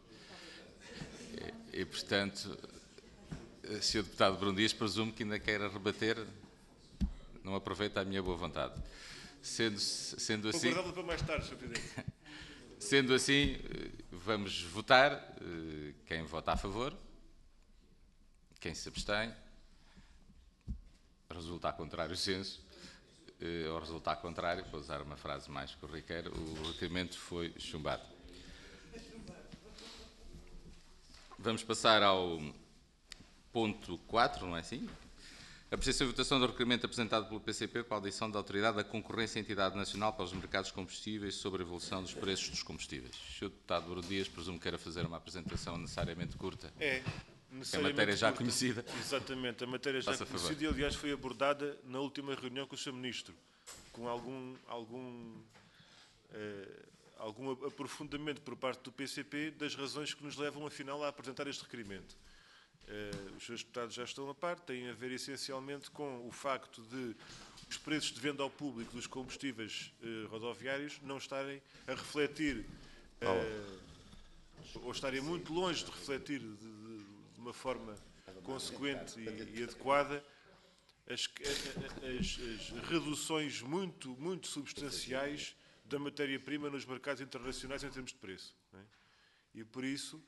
E portanto, Sr. Deputado Bruno Dias, presumo que ainda queira rebater, não aproveita a minha boa vontade. Sendo assim... Concordava para mais tarde, Sr. Presidente. Sendo assim, vamos votar. Quem vota a favor? Quem se abstém? Resulta contrário o censo. Ao resultado contrário, vou usar uma frase mais corriqueira, o requerimento foi chumbado. Vamos passar ao ponto 4, não é assim? Apreciação e votação do requerimento apresentado pelo PCP para a audição da Autoridade da Concorrência e Entidade Nacional para os Mercados de Combustíveis sobre a evolução dos preços dos combustíveis. Sr. Deputado Bruno Dias, presumo que queira fazer uma apresentação necessariamente curta. A matéria já conhecida. Exatamente, a matéria já conhecida e, aliás, foi abordada na última reunião com o Sr. Ministro, com algum aprofundamento por parte do PCP das razões que nos levam, afinal, a apresentar este requerimento. Os seus deputados já estão a par, têm a ver essencialmente com o facto de os preços de venda ao público dos combustíveis rodoviários não estarem a refletir, ou estarem muito longe de refletir de uma forma consequente e adequada as reduções muito substanciais da matéria-prima nos mercados internacionais em termos de preço. Não é? E por isso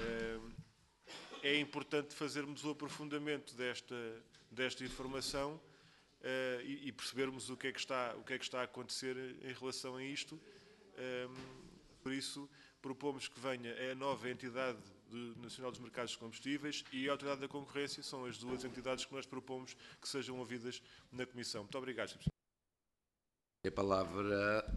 é importante fazermos o aprofundamento desta informação e percebermos o que é que está a acontecer em relação a isto. Por isso propomos que venha a nova entidade Nacional dos Mercados de Combustíveis e a Autoridade da Concorrência, são as duas entidades que nós propomos que sejam ouvidas na Comissão. Muito obrigado, Sr. Presidente. A palavra...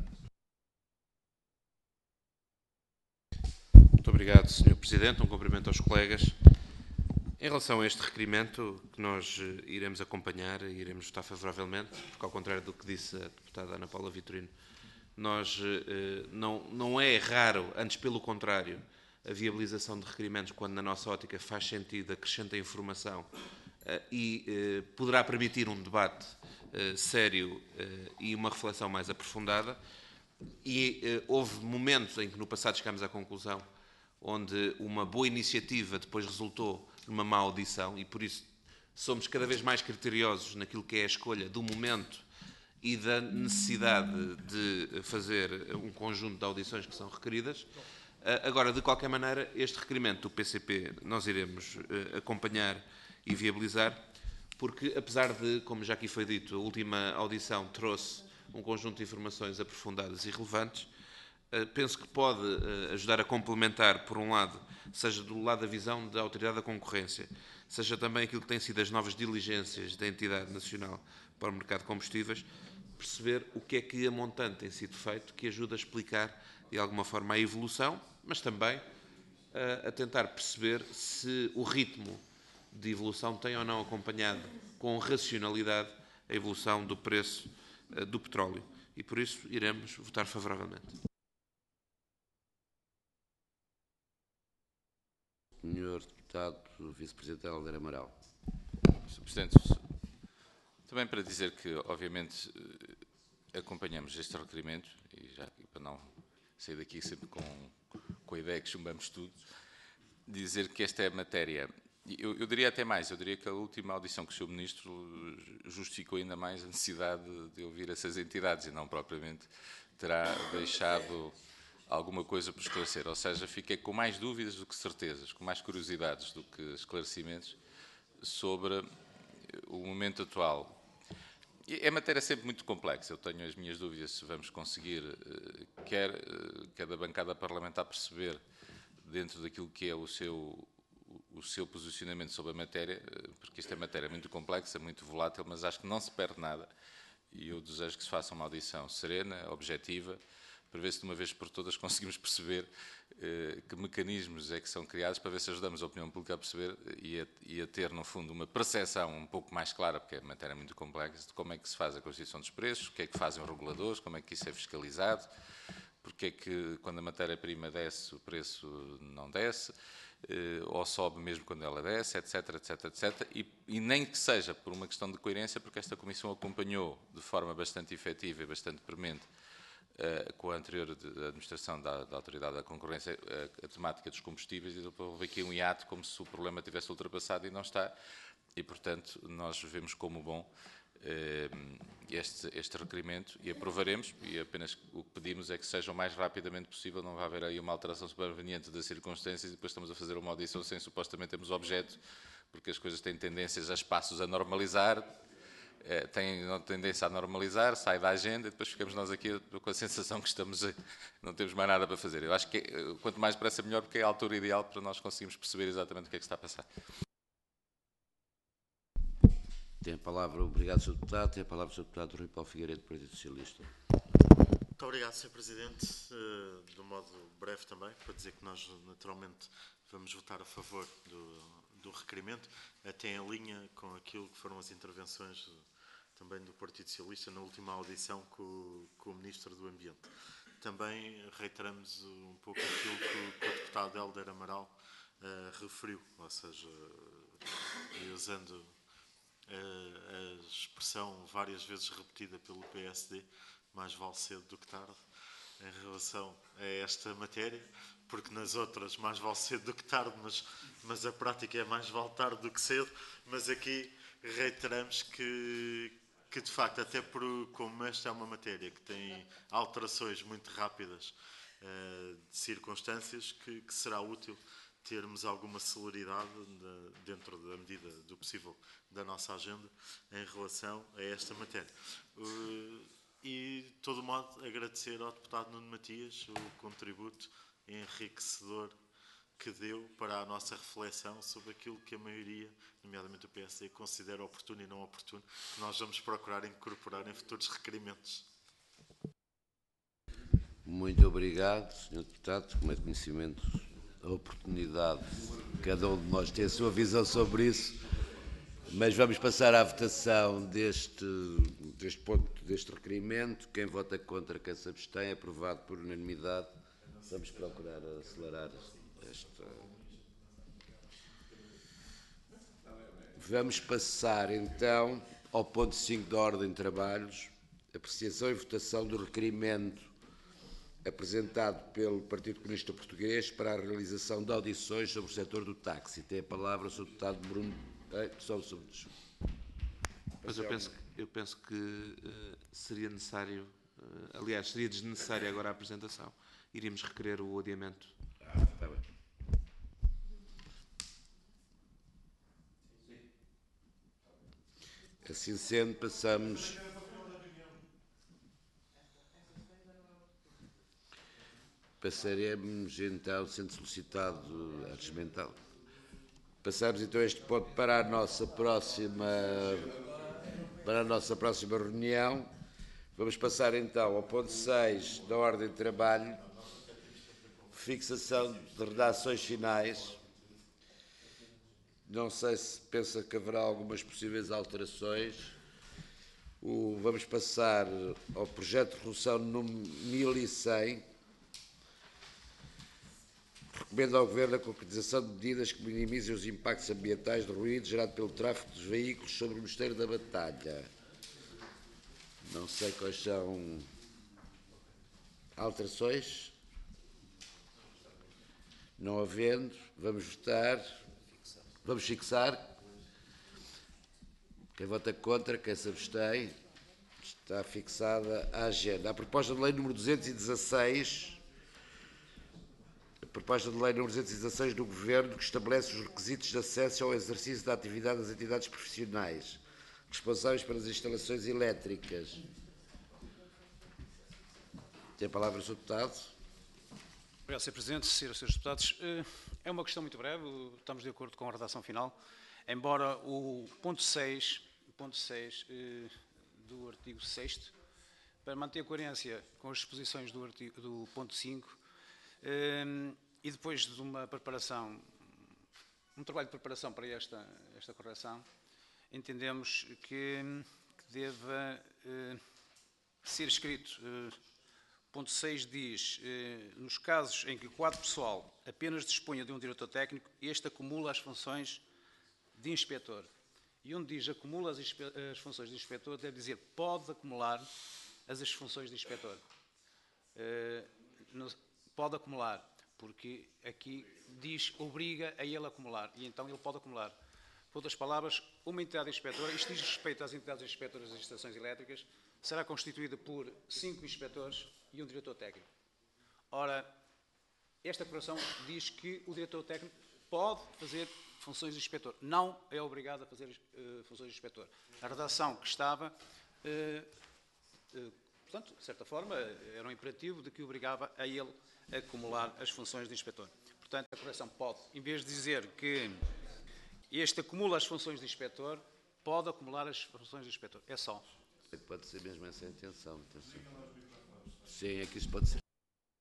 Muito obrigado, Sr. Presidente. Um cumprimento aos colegas. Em relação a este requerimento, que nós iremos acompanhar e iremos votar favoravelmente, porque, ao contrário do que disse a deputada Ana Paula Vitorino, nós não é raro, antes pelo contrário, a viabilização de requerimentos quando, na nossa ótica, faz sentido, acrescenta informação e poderá permitir um debate sério e uma reflexão mais aprofundada. E houve momentos em que, no passado, chegámos à conclusão onde uma boa iniciativa depois resultou numa má audição e, por isso, somos cada vez mais criteriosos naquilo que é a escolha do momento e da necessidade de fazer um conjunto de audições que são requeridas. Agora, de qualquer maneira, este requerimento do PCP nós iremos acompanhar e viabilizar, porque, apesar de, como já aqui foi dito, a última audição trouxe um conjunto de informações aprofundadas e relevantes, penso que pode ajudar a complementar, por um lado, seja do lado da visão da Autoridade da Concorrência, seja também aquilo que têm sido as novas diligências da Entidade Nacional para o Mercado de Combustíveis, perceber o que é que a montante tem sido feito, que ajuda a explicar, de alguma forma, a evolução, mas também a tentar perceber se o ritmo de evolução tem ou não acompanhado com racionalidade a evolução do preço do petróleo. E, por isso, iremos votar favoravelmente. Senhor Deputado Vice-Presidente Helder Amaral. Sr. Presidente, também para dizer que, obviamente, acompanhamos este requerimento e para não sair daqui sempre com a ideia que chumbamos tudo, dizer que esta é a matéria. Eu diria até mais, eu diria que a última audição que o Sr. Ministro justificou ainda mais a necessidade de ouvir essas entidades e não propriamente terá deixado alguma coisa por esclarecer. Ou seja, fiquei com mais dúvidas do que certezas, com mais curiosidades do que esclarecimentos sobre o momento atual. É matéria sempre muito complexa. Eu tenho as minhas dúvidas se vamos conseguir, quer da bancada parlamentar, perceber dentro daquilo que é o seu posicionamento sobre a matéria, porque esta é matéria muito complexa, muito volátil, mas acho que não se perde nada. E eu desejo que se faça uma audição serena, objetiva, para ver se de uma vez por todas conseguimos perceber que mecanismos é que são criados para ver se ajudamos a opinião pública a perceber e a ter, no fundo, uma percepção um pouco mais clara, porque é matéria muito complexa, de como é que se faz a constituição dos preços, o que é que fazem os reguladores, como é que isso é fiscalizado, porque é que quando a matéria-prima desce o preço não desce, ou sobe mesmo quando ela desce, etc, etc, etc. E nem que seja por uma questão de coerência, porque esta Comissão acompanhou de forma bastante efetiva e bastante premente com a anterior administração da Autoridade da Concorrência a temática dos combustíveis, e houve aqui um hiato como se o problema tivesse ultrapassado e não está, e portanto nós vemos como bom este requerimento e aprovaremos, e apenas o que pedimos é que seja o mais rapidamente possível, não vai haver aí uma alteração superveniente das circunstâncias e depois estamos a fazer uma audição sem supostamente termos objeto, porque as coisas têm tendências a espaços a normalizar, tem tendência a normalizar, sai da agenda e depois ficamos nós aqui com a sensação que não temos mais nada para fazer. Eu acho que quanto mais depressa melhor, porque é a altura ideal para nós conseguirmos perceber exatamente o que é que está a passar. Tem a palavra, obrigado, Sr. Deputado. Tem a palavra o Sr. Deputado Rui Paulo Figueiredo, do Partido Socialista. Muito obrigado, Sr. Presidente. De um modo breve também, para dizer que nós naturalmente vamos votar a favor do requerimento, até em linha com aquilo que foram as intervenções também do Partido Socialista na última audição com o Ministro do Ambiente. Também reiteramos um pouco aquilo que o deputado Hélder Amaral referiu, ou seja, usando a expressão várias vezes repetida pelo PSD, mais vale cedo do que tarde, em relação a esta matéria, porque nas outras mais vale cedo do que tarde, mas a prática é mais vale tarde do que cedo, mas aqui reiteramos que de facto, até como esta é uma matéria que tem alterações muito rápidas de circunstâncias, que será útil termos alguma celeridade dentro da medida do possível da nossa agenda em relação a esta matéria. E, de todo modo, agradecer ao deputado Nuno Matias o contributo enriquecedor que deu para a nossa reflexão sobre aquilo que a maioria, nomeadamente o PSD, considera oportuno e não oportuno, que nós vamos procurar incorporar em futuros requerimentos. Muito obrigado, Sr. Deputado. Como é de conhecimento, a oportunidade, cada um de nós tem a sua visão sobre isso, mas vamos passar à votação deste ponto, deste requerimento. Quem vota contra, quem se abstém, aprovado por unanimidade. Vamos procurar acelerar esta. Vamos passar então ao ponto 5 da ordem de trabalhos, apreciação e votação do requerimento apresentado pelo Partido Comunista Português para a realização de audições sobre o setor do táxi. Tem a palavra o Sr. Deputado Bruno. Mas eu penso que seria necessário, aliás, seria desnecessária agora a apresentação. Iríamos requerer o adiamento. Está bem. Assim sendo, passaremos então, sendo solicitado a desmentá-lo. Passamos então este ponto para a nossa próxima reunião. Vamos passar então ao ponto 6 da ordem de trabalho, fixação de redações finais. Não sei se pensa que haverá algumas possíveis alterações. Vamos passar ao projeto de resolução número 1100. Recomenda ao Governo a concretização de medidas que minimizem os impactos ambientais de ruído gerado pelo tráfego dos veículos sobre o Mosteiro da Batalha. Não sei quais são alterações. Não havendo, vamos votar. Vamos fixar. Quem vota contra, quem se abstém, está fixada a agenda. A proposta de lei número 216, a proposta de lei número 216 do Governo, que estabelece os requisitos de acesso ao exercício da atividade das entidades profissionais responsáveis pelas instalações elétricas. Tem a palavra o Sr. Deputado. Obrigado, Sr. Presidente, Srs. Deputados. É uma questão muito breve, estamos de acordo com a redação final, embora o ponto 6 do artigo 6º para manter a coerência com as disposições do ponto 5, e depois de uma preparação, um trabalho de preparação para esta correção, entendemos que deva ser escrito. Ponto 6 diz, nos casos em que o quadro pessoal apenas disponha de um diretor técnico, este acumula as funções de inspetor. E onde diz acumula as funções de inspetor, deve dizer pode acumular as funções de inspetor. Pode acumular, porque aqui diz obriga a ele acumular, e então ele pode acumular. Por outras palavras, uma entidade inspetora, isto diz respeito às entidades inspetoras das instalações elétricas, será constituída por 5 inspetores e um diretor técnico. Ora, esta correção diz que o diretor técnico pode fazer funções de inspetor, não é obrigado a fazer funções de inspetor. A redação que estava, portanto, de certa forma, era um imperativo de que obrigava a ele a acumular as funções de inspetor. Portanto, a correção pode, em vez de dizer que este acumula as funções de inspetor, pode acumular as funções de inspetor. É só. Pode ser mesmo essa a intenção. Sim, é que isso pode ser.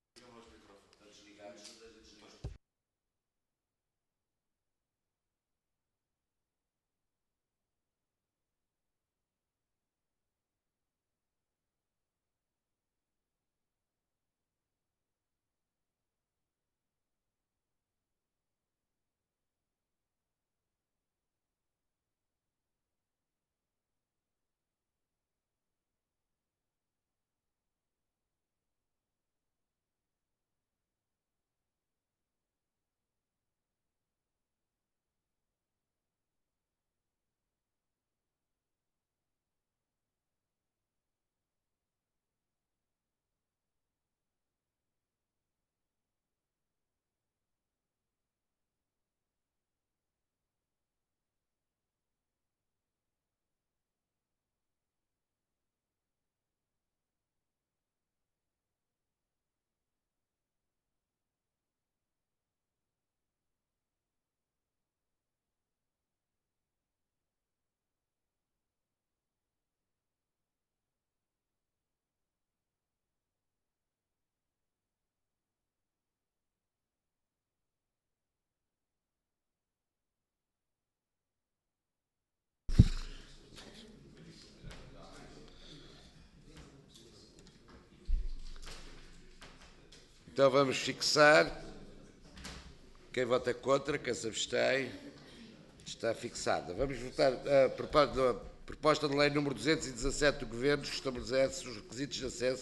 Então vamos fixar. Quem vota contra, quem se abstém, está fixada. Vamos votar a proposta de lei número 217 do Governo, que estabelece os requisitos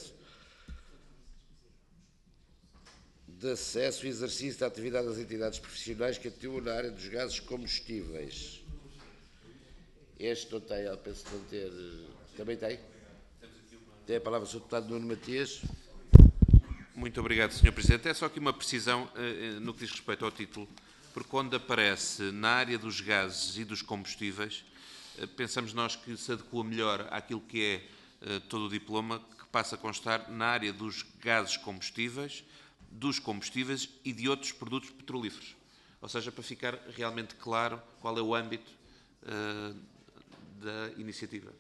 de acesso e exercício da atividade das entidades profissionais que atuam na área dos gases combustíveis. Este não tem, penso não ter... Também tem? Tem a palavra o Sr. Deputado Nuno Matias. Muito obrigado, Sr. Presidente. É só aqui uma precisão no que diz respeito ao título, porque quando aparece na área dos gases e dos combustíveis, pensamos nós que se adequa melhor àquilo que é todo o diploma, que passa a constar na área dos gases combustíveis, dos combustíveis e de outros produtos petrolíferos. Ou seja, para ficar realmente claro qual é o âmbito da iniciativa.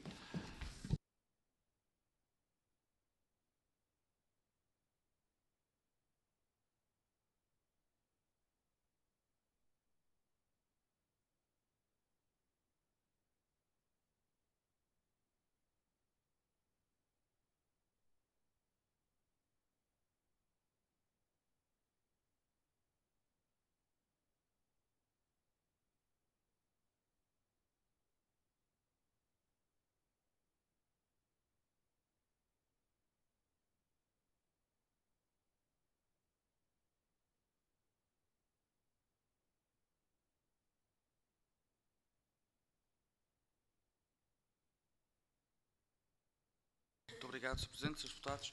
Muito obrigado, Sr. Presidente, Srs. Deputados.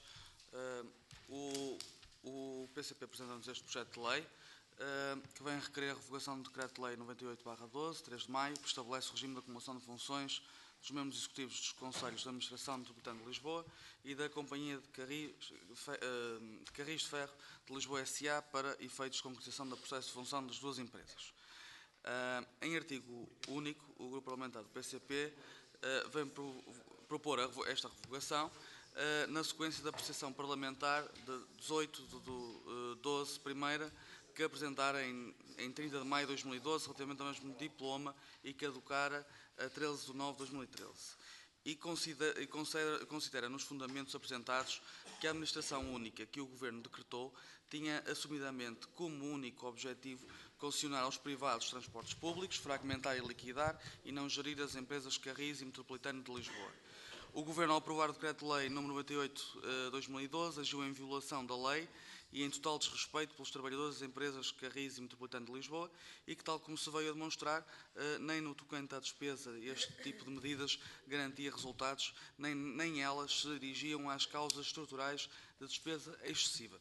O PCP apresenta-nos este projeto de lei que vem requerer a revogação do Decreto-Lei 98/12, 3 de maio, que estabelece o regime de acumulação de funções dos membros executivos dos Conselhos de Administração Metropolitana de Lisboa e da Companhia de Carris de Ferro de Lisboa S.A. para efeitos de concretização do processo de função das duas empresas. Em artigo único, o Grupo Parlamentar do PCP vem propor esta revogação na sequência da apreciação parlamentar de 18 de 12, primeira, que apresentara em 30 de maio de 2012, relativamente ao mesmo diploma, e caducara a 13 de nove de 2013. E considera nos fundamentos apresentados que a administração única que o Governo decretou tinha assumidamente como único objetivo concessionar aos privados transportes públicos, fragmentar e liquidar e não gerir as empresas Carris e Metropolitano de Lisboa. O Governo, ao aprovar o Decreto-Lei nº 98/2012, agiu em violação da lei e em total desrespeito pelos trabalhadores das empresas Carris e Metropolitano de Lisboa e que, tal como se veio a demonstrar, nem no tocante à despesa este tipo de medidas garantia resultados, nem elas se dirigiam às causas estruturais de despesa excessiva.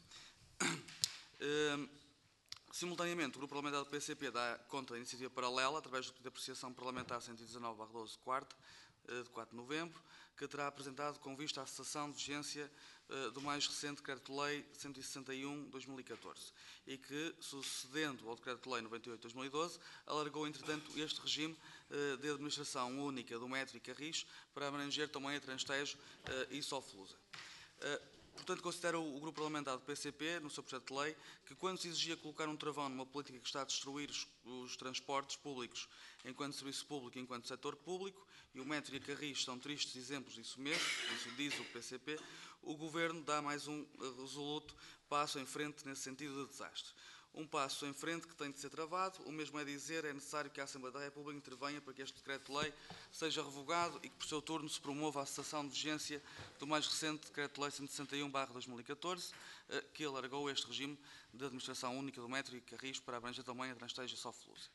Simultaneamente, o Grupo Parlamentar do PCP dá conta da iniciativa paralela, através do pedido de apreciação parlamentar 119/12, de 4 de novembro, que terá apresentado com vista à cessação de vigência do mais recente Decreto-Lei 161/2014 e que, sucedendo ao Decreto-Lei 98/2012, alargou, entretanto, este regime de administração única do metro e Carris para abranger também a Transtejo e Soflusa. Portanto, considera o Grupo Parlamentar do PCP, no seu projeto de lei, que quando se exigia colocar um travão numa política que está a destruir os transportes públicos enquanto serviço público e enquanto setor público, e o metro e a Carris são tristes exemplos disso mesmo, isso diz o PCP, o Governo dá mais um resoluto passo em frente nesse sentido de desastre. Um passo em frente que tem de ser travado, o mesmo é dizer, é necessário que a Assembleia da República intervenha para que este Decreto-Lei seja revogado e que, por seu turno, se promova a cessação de vigência do mais recente Decreto-Lei 161/2014, que alargou este regime de administração única do metro e Carris para abranger também a Transtejo e Soflusa.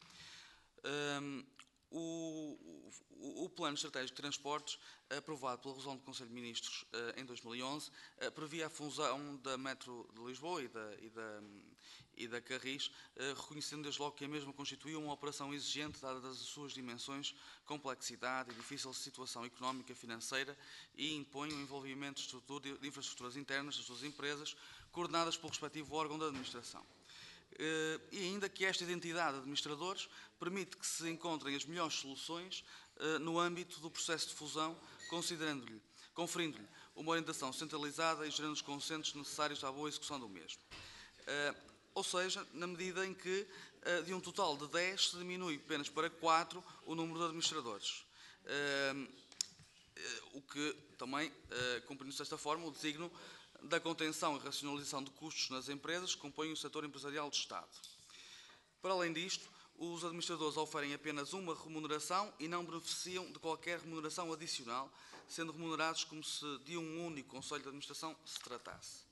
O Plano Estratégico de Transportes, aprovado pela Resolução do Conselho de Ministros em 2011, previa a fusão da Metro de Lisboa e da Carris, reconhecendo desde logo que a mesma constituía uma operação exigente, dadas as suas dimensões, complexidade e difícil situação económica e financeira, e impõe o envolvimento de infraestruturas internas das suas empresas, coordenadas pelo respectivo órgão da administração. E ainda que esta identidade de administradores permite que se encontrem as melhores soluções no âmbito do processo de fusão, conferindo-lhe uma orientação centralizada e gerando os consensos necessários à boa execução do mesmo. Ou seja, na medida em que de um total de 10 se diminui apenas para 4 o número de administradores. O que também, cumprindo-se desta forma, o designo da contenção e racionalização de custos nas empresas que compõem o setor empresarial do Estado. Para além disto, os administradores oferem apenas uma remuneração e não beneficiam de qualquer remuneração adicional, sendo remunerados como se de um único Conselho de Administração se tratasse.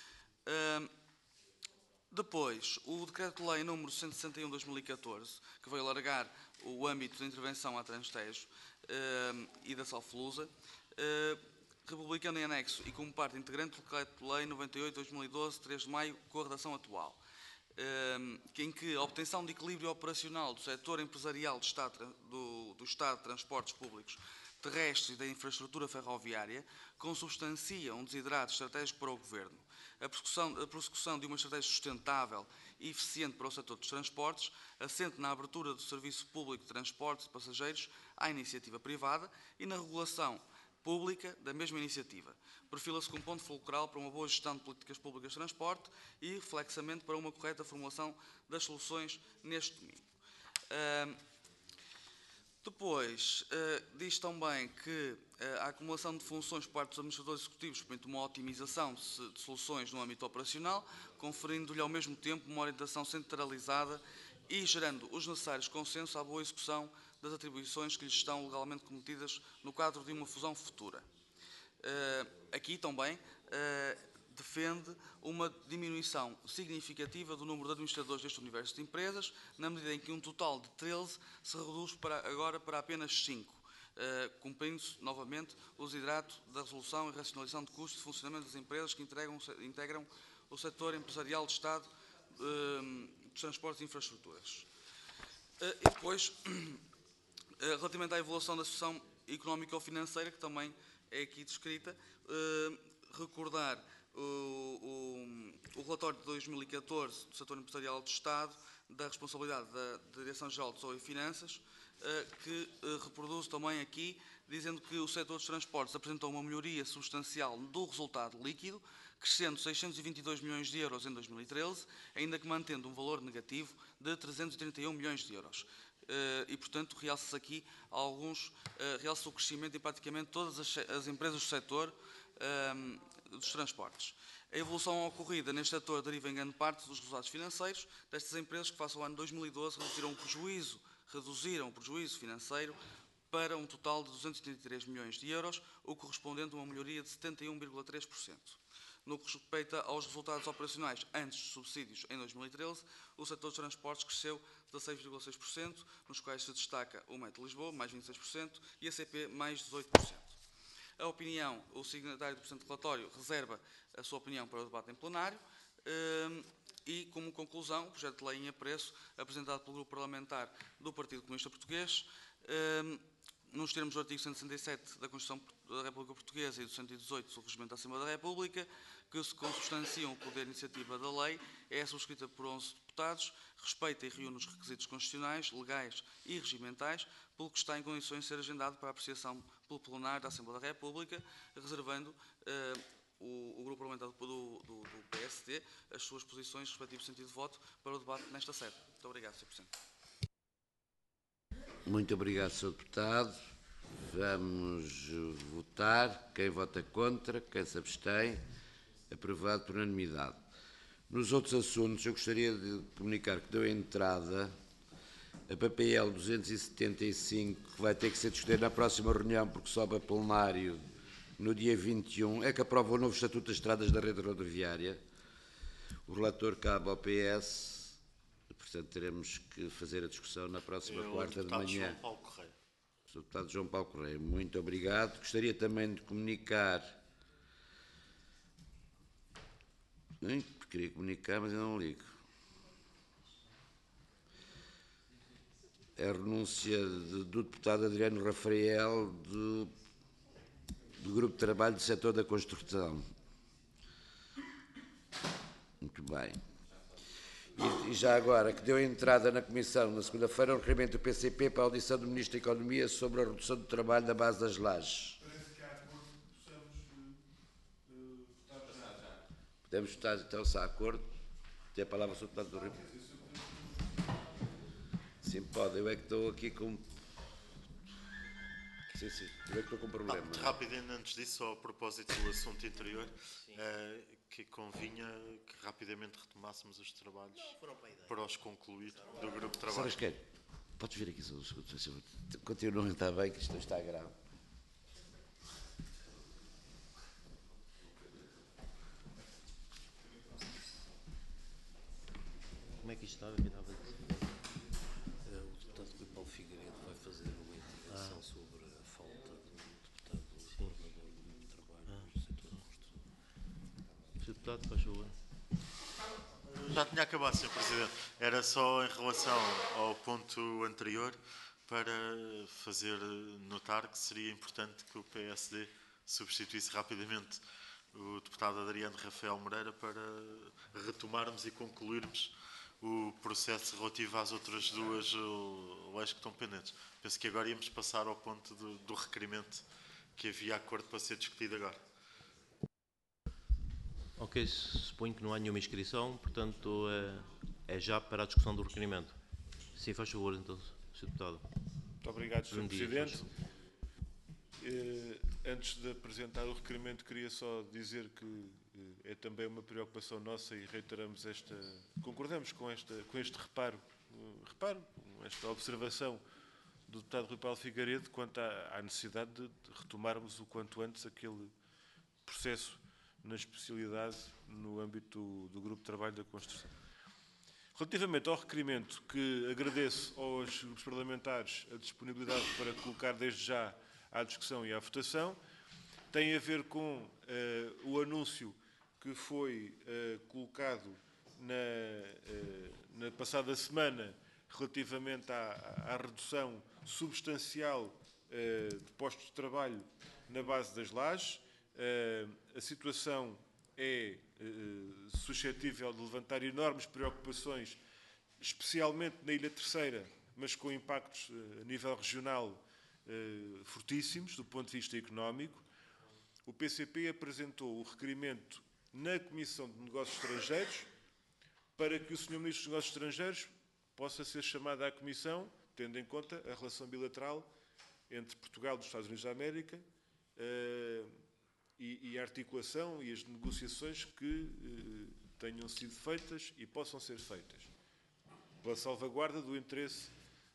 Depois, o Decreto-Lei nº 161/2014, que veio alargar o âmbito de intervenção à Transtejo e da Soflusa, republicano em anexo e como parte integrante do Decreto-Lei 98/2012, 3 de maio, com a redação atual, em que a obtenção de equilíbrio operacional do setor empresarial do Estado de Transportes Públicos Terrestres e da infraestrutura ferroviária consubstancia um desiderato estratégico para o Governo. A prossecução de uma estratégia sustentável e eficiente para o setor dos transportes, assente na abertura do serviço público de transportes de passageiros à iniciativa privada e na regulação pública da mesma iniciativa. Perfila-se como ponto fulcral para uma boa gestão de políticas públicas de transporte e, reflexamente, para uma correta formulação das soluções neste domingo. Depois, diz também que a acumulação de funções por parte dos administradores executivos permite uma otimização de soluções no âmbito operacional, conferindo-lhe ao mesmo tempo uma orientação centralizada e gerando os necessários consensos à boa execução das atribuições que lhes estão legalmente cometidas no quadro de uma fusão futura. Aqui também defende uma diminuição significativa do número de administradores deste universo de empresas, na medida em que um total de 13 se reduz agora para apenas 5, cumprindo-se novamente o desiderato da resolução e racionalização de custos de funcionamento das empresas que integram o setor empresarial de Estado dos transportes e infraestruturas. E depois, relativamente à evolução da situação económica ou financeira, que também é aqui descrita, recordar o relatório de 2014 do setor empresarial do Estado, da responsabilidade da Direção-Geral de Tesouro e Finanças, que reproduzo também aqui, dizendo que o setor dos transportes apresentou uma melhoria substancial do resultado líquido, crescendo 622 milhões de euros em 2013, ainda que mantendo um valor negativo de 331 milhões de euros. E, portanto, realça-se aqui realça o crescimento em praticamente todas as empresas do setor dos transportes. A evolução ocorrida neste setor deriva em grande parte dos resultados financeiros destas empresas que, face ao ano 2012, reduziram o prejuízo financeiro para um total de 283 milhões de euros, o correspondente a uma melhoria de 71,3%. No que respeita aos resultados operacionais antes dos subsídios em 2013, o setor dos transportes cresceu 16,6%, nos quais se destaca o Metro Lisboa, mais 26%, e a CP, mais 18%. A opinião, o signatário do presente relatório reserva a sua opinião para o debate em plenário e, como conclusão, o projeto de lei em apreço, apresentado pelo Grupo Parlamentar do Partido Comunista Português, nos termos do artigo 167 da Constituição da República Portuguesa e do 118 do Regimento da Assembleia da República, que se consubstanciam o poder de iniciativa da lei, é subscrita por 11 deputados, respeita e reúne os requisitos constitucionais, legais e regimentais, pelo que está em condições de ser agendado para apreciação pelo plenário da Assembleia da República, reservando o Grupo Parlamentar do PSD as suas posições, respectivo sentido de voto, para o debate nesta sede. Muito obrigado, Sr. Presidente. Muito obrigado, Sr. Deputado. Vamos votar. Quem vota contra, quem se abstém, aprovado por unanimidade. Nos outros assuntos, eu gostaria de comunicar que deu entrada a PPL 275, que vai ter que ser discutida na próxima reunião, porque sobe a plenário no dia 21, é que aprova o novo Estatuto das Estradas da Rede Rodoviária. O relator cabe ao PS, portanto teremos que fazer a discussão na próxima quarta de manhã. João Paulo Correia. Sr. Deputado João Paulo Correia, muito obrigado. Gostaria também de comunicar... Queria comunicar, mas eu não ligo. A renúncia do deputado Adriano Rafael do Grupo de Trabalho do Setor da Construção. Muito bem. E já agora, que deu entrada na Comissão, na segunda-feira, o requerimento do PCP para a audição do Ministro da Economia sobre a redução do trabalho na base das lajes. Podemos votar, então, se há acordo. Tem a palavra o Sr. Deputado do Rio. Sim, pode. Eu é que estou aqui com... Sim, eu é que estou com problema. Rapidamente, antes disso, só a propósito do assunto anterior, que convinha que rapidamente retomássemos os trabalhos para os concluir do grupo de trabalho. Sabes que podes vir aqui, continua, está bem, que isto está grave. Como é que isto estava? O deputado Rui Paulo Figueiredo vai fazer uma intervenção sobre a falta de um deputado coordenador do grupo de trabalho no setor da construção. Sr. Deputado, faz favor. Já tinha acabado, Sr. Presidente. Era só em relação ao ponto anterior para fazer notar que seria importante que o PSD substituísse rapidamente o deputado Adriano Rafael Moreira para retomarmos e concluirmos o processo relativo às outras duas leis que estão pendentes. Penso que agora íamos passar ao ponto do requerimento que havia acordo para ser discutido agora. Ok, suponho que não há nenhuma inscrição, portanto é já para a discussão do requerimento. Sim, faz favor, então, Sr. Deputado. Muito obrigado, Sr. Presidente. Antes de apresentar o requerimento, queria só dizer que é também uma preocupação nossa e reiteramos concordamos com este reparo, esta observação do deputado Rui Paulo Figueiredo quanto à necessidade de retomarmos o quanto antes aquele processo na especialidade no âmbito do Grupo de Trabalho da Construção. Relativamente ao requerimento, que agradeço aos grupos parlamentares a disponibilidade para colocar desde já à discussão e à votação, tem a ver com o anúncio que foi colocado na passada semana relativamente à redução substancial de postos de trabalho na base das lajes. A situação é suscetível de levantar enormes preocupações, especialmente na Ilha Terceira, mas com impactos a nível regional fortíssimos do ponto de vista económico. O PCP apresentou o requerimento na Comissão de Negócios Estrangeiros para que o Sr. Ministro dos Negócios Estrangeiros possa ser chamado à Comissão, tendo em conta a relação bilateral entre Portugal e os Estados Unidos da América e a articulação e as negociações que tenham sido feitas e possam ser feitas, pela salvaguarda do interesse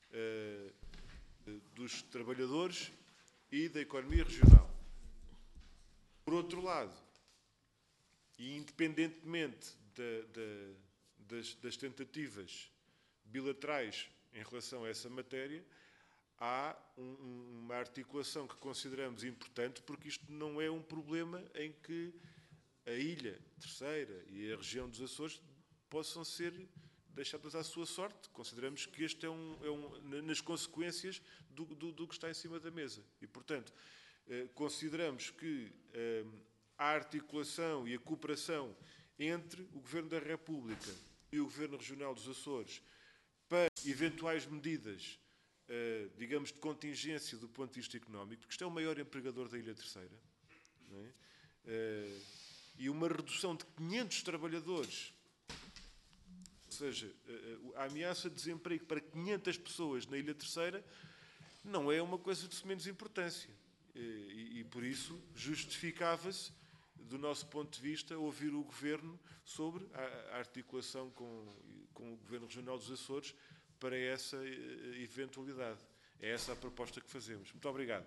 dos trabalhadores e da economia regional. Por outro lado, e independentemente das tentativas bilaterais em relação a essa matéria, há uma articulação que consideramos importante, porque isto não é um problema em que a Ilha Terceira e a região dos Açores possam ser deixadas à sua sorte. Consideramos que este é nas consequências do que está em cima da mesa. E, portanto, consideramos que a articulação e a cooperação entre o Governo da República e o Governo Regional dos Açores para eventuais medidas, digamos, de contingência do ponto de vista económico, porque isto é o maior empregador da Ilha Terceira, não é? E uma redução de 500 trabalhadores, ou seja, a ameaça de desemprego para 500 pessoas na Ilha Terceira não é uma coisa de menos importância. E por isso justificava-se, do nosso ponto de vista, ouvir o Governo sobre a articulação com o Governo Regional dos Açores para essa eventualidade. É essa a proposta que fazemos. Muito obrigado.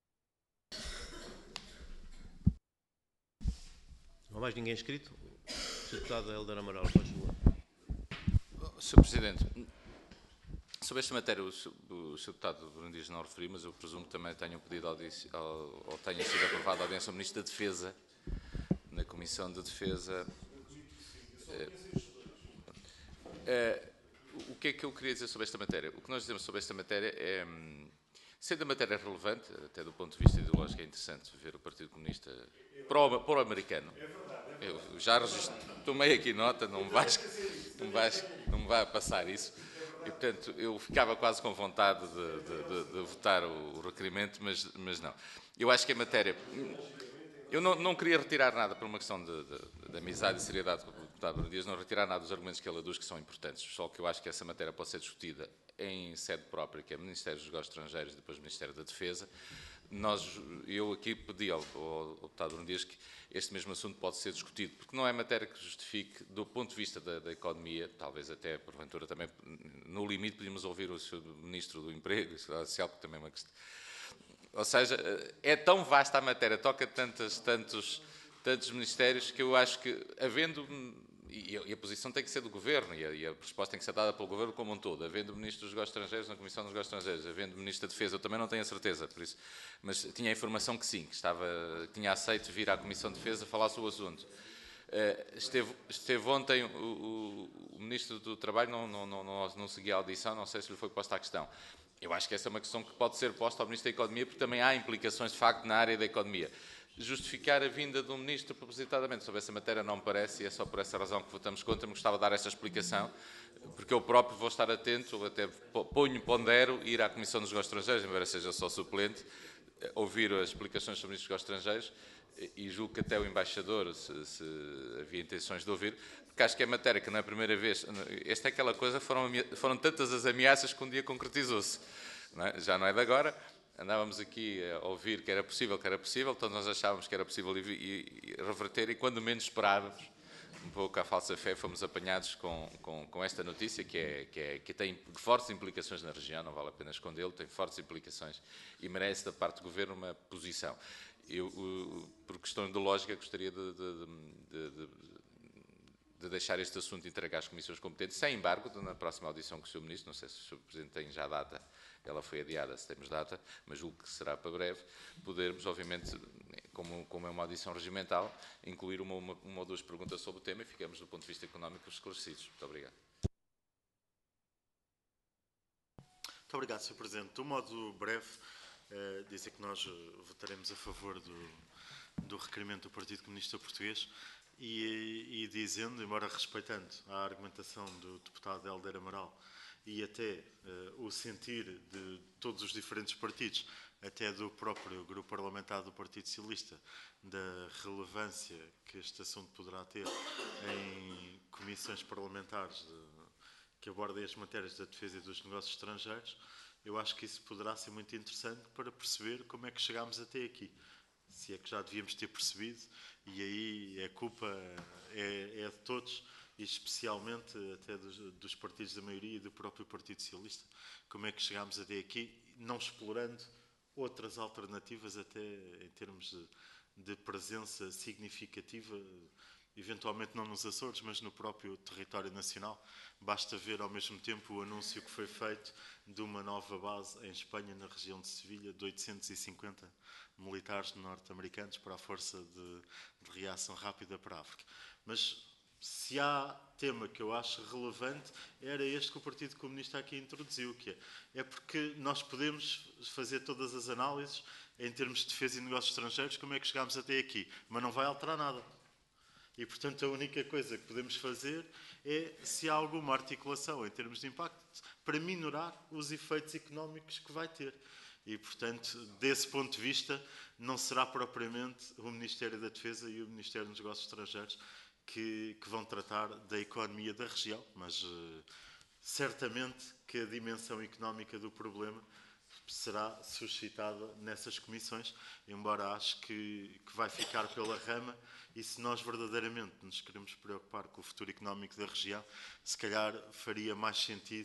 Não há mais ninguém inscrito? Sr. Deputado Hélder Amaral, faz favor. Sr. Presidente, sobre esta matéria o Sr. Deputado Bruno Dias não referiu, mas eu presumo que também tenham pedido ou tenha sido aprovada a audiência ao Ministro da Defesa, na Comissão de Defesa. O que é que eu queria dizer sobre esta matéria? O que nós dizemos sobre esta matéria é, sendo a matéria relevante, até do ponto de vista ideológico é interessante ver o Partido Comunista pró-americano. Eu já tomei aqui nota, não me vai passar isso. E, portanto, eu ficava quase com vontade de votar o requerimento, mas não. Eu acho que a matéria... Eu não queria retirar nada, por uma questão de amizade e seriedade com o deputado Bruno Dias, não retirar nada dos argumentos que ele aduz que são importantes, só que eu acho que essa matéria pode ser discutida em sede própria, que é o Ministério dos Negócios Estrangeiros e depois o Ministério da Defesa. Eu aqui pedi ao deputado Bruno Dias que este mesmo assunto pode ser discutido, porque não é matéria que justifique, do ponto de vista da economia, talvez até, porventura, também, no limite, podíamos ouvir o Sr. Ministro do Emprego e Seguridade Social, que também é uma questão. Ou seja, é tão vasta a matéria, toca tantos ministérios, que eu acho que, havendo, e a posição tem que ser do Governo, e a resposta tem que ser dada pelo Governo como um todo, havendo Ministro dos Negócios Estrangeiros na Comissão dos Negócios Estrangeiros, havendo Ministro da Defesa, eu também não tenho a certeza, por isso, mas tinha a informação que sim, que tinha aceito vir à Comissão de Defesa falar sobre o assunto. Esteve ontem o Ministro do Trabalho, não seguia a audição, não sei se lhe foi posta a questão. Eu acho que essa é uma questão que pode ser posta ao Ministro da Economia, porque também há implicações, de facto, na área da economia. Justificar a vinda do Ministro propositadamente sobre essa matéria não me parece, e é só por essa razão que votamos contra. Me gostava de dar esta explicação, porque eu próprio vou estar atento, até pondero ir à Comissão dos Negócios Estrangeiros, embora seja só suplente, ouvir as explicações sobre o Ministro dos Negócios Estrangeiros, e julgo que até o embaixador, se havia intenções de ouvir, porque acho que é matéria que não é a primeira vez. Esta é aquela coisa, foram tantas as ameaças que um dia concretizou-se. Já não é de agora. Andávamos aqui a ouvir que era possível, todos nós achávamos que era possível e reverter, e quando menos esperávamos, um pouco à falsa fé, fomos apanhados com esta notícia, que tem fortes implicações na região, não vale a pena escondê-lo, tem fortes implicações e merece da parte do Governo uma posição. Eu, por questão de lógica, gostaria de deixar este assunto entregue às comissões competentes, sem embargo, na próxima audição com o Sr. Ministro, não sei se o Sr. Presidente tem já data, ela foi adiada, se temos data, mas julgo que será para breve, podermos, obviamente, como é uma audição regimental, incluir uma ou duas perguntas sobre o tema e ficamos, do ponto de vista económico, esclarecidos. Muito obrigado. Muito obrigado, Sr. Presidente. De um modo breve, dizer que nós votaremos a favor do requerimento do Partido Comunista Português e dizendo, embora respeitando a argumentação do deputado Hélder Amaral e até o sentir de todos os diferentes partidos, até do próprio grupo parlamentar do Partido Socialista, da relevância que este assunto poderá ter em comissões parlamentares que abordem as matérias da defesa e dos negócios estrangeiros, eu acho que isso poderá ser muito interessante para perceber como é que chegámos até aqui. Se é que já devíamos ter percebido, e aí a culpa é de todos, e especialmente até dos partidos da maioria e do próprio Partido Socialista. Como é que chegámos até aqui, não explorando outras alternativas, até em termos de presença significativa, eventualmente não nos Açores, mas no próprio território nacional. Basta ver ao mesmo tempo o anúncio que foi feito de uma nova base em Espanha, na região de Sevilha, de 850 militares norte-americanos para a Força de Reação Rápida para a África. Mas se há tema que eu acho relevante, era este que o Partido Comunista aqui introduziu, que é porque nós podemos fazer todas as análises em termos de defesa e negócios estrangeiros, como é que chegámos até aqui, mas não vai alterar nada. E, portanto, a única coisa que podemos fazer é se há alguma articulação em termos de impacto para minorar os efeitos económicos que vai ter. E, portanto, desse ponto de vista, não será propriamente o Ministério da Defesa e o Ministério dos Negócios Estrangeiros que vão tratar da economia da região, mas certamente que a dimensão económica do problema será suscitada nessas comissões, embora acho que vai ficar pela rama, e se nós verdadeiramente nos queremos preocupar com o futuro económico da região, se calhar faria mais sentido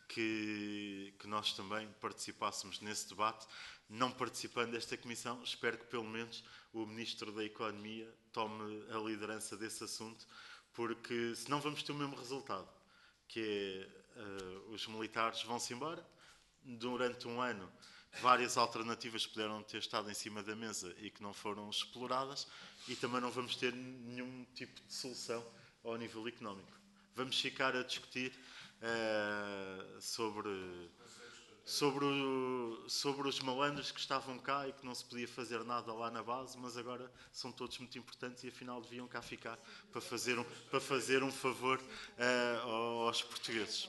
que nós também participássemos nesse debate, não participando desta comissão. Espero que pelo menos o Ministro da Economia tome a liderança desse assunto, porque senão vamos ter o mesmo resultado, que é os militares vão-se embora. Durante um ano, várias alternativas puderam ter estado em cima da mesa e que não foram exploradas, e também não vamos ter nenhum tipo de solução ao nível económico. Vamos ficar a discutir sobre os malandros que estavam cá e que não se podia fazer nada lá na base, mas agora são todos muito importantes e afinal deviam cá ficar para fazer um favor aos portugueses.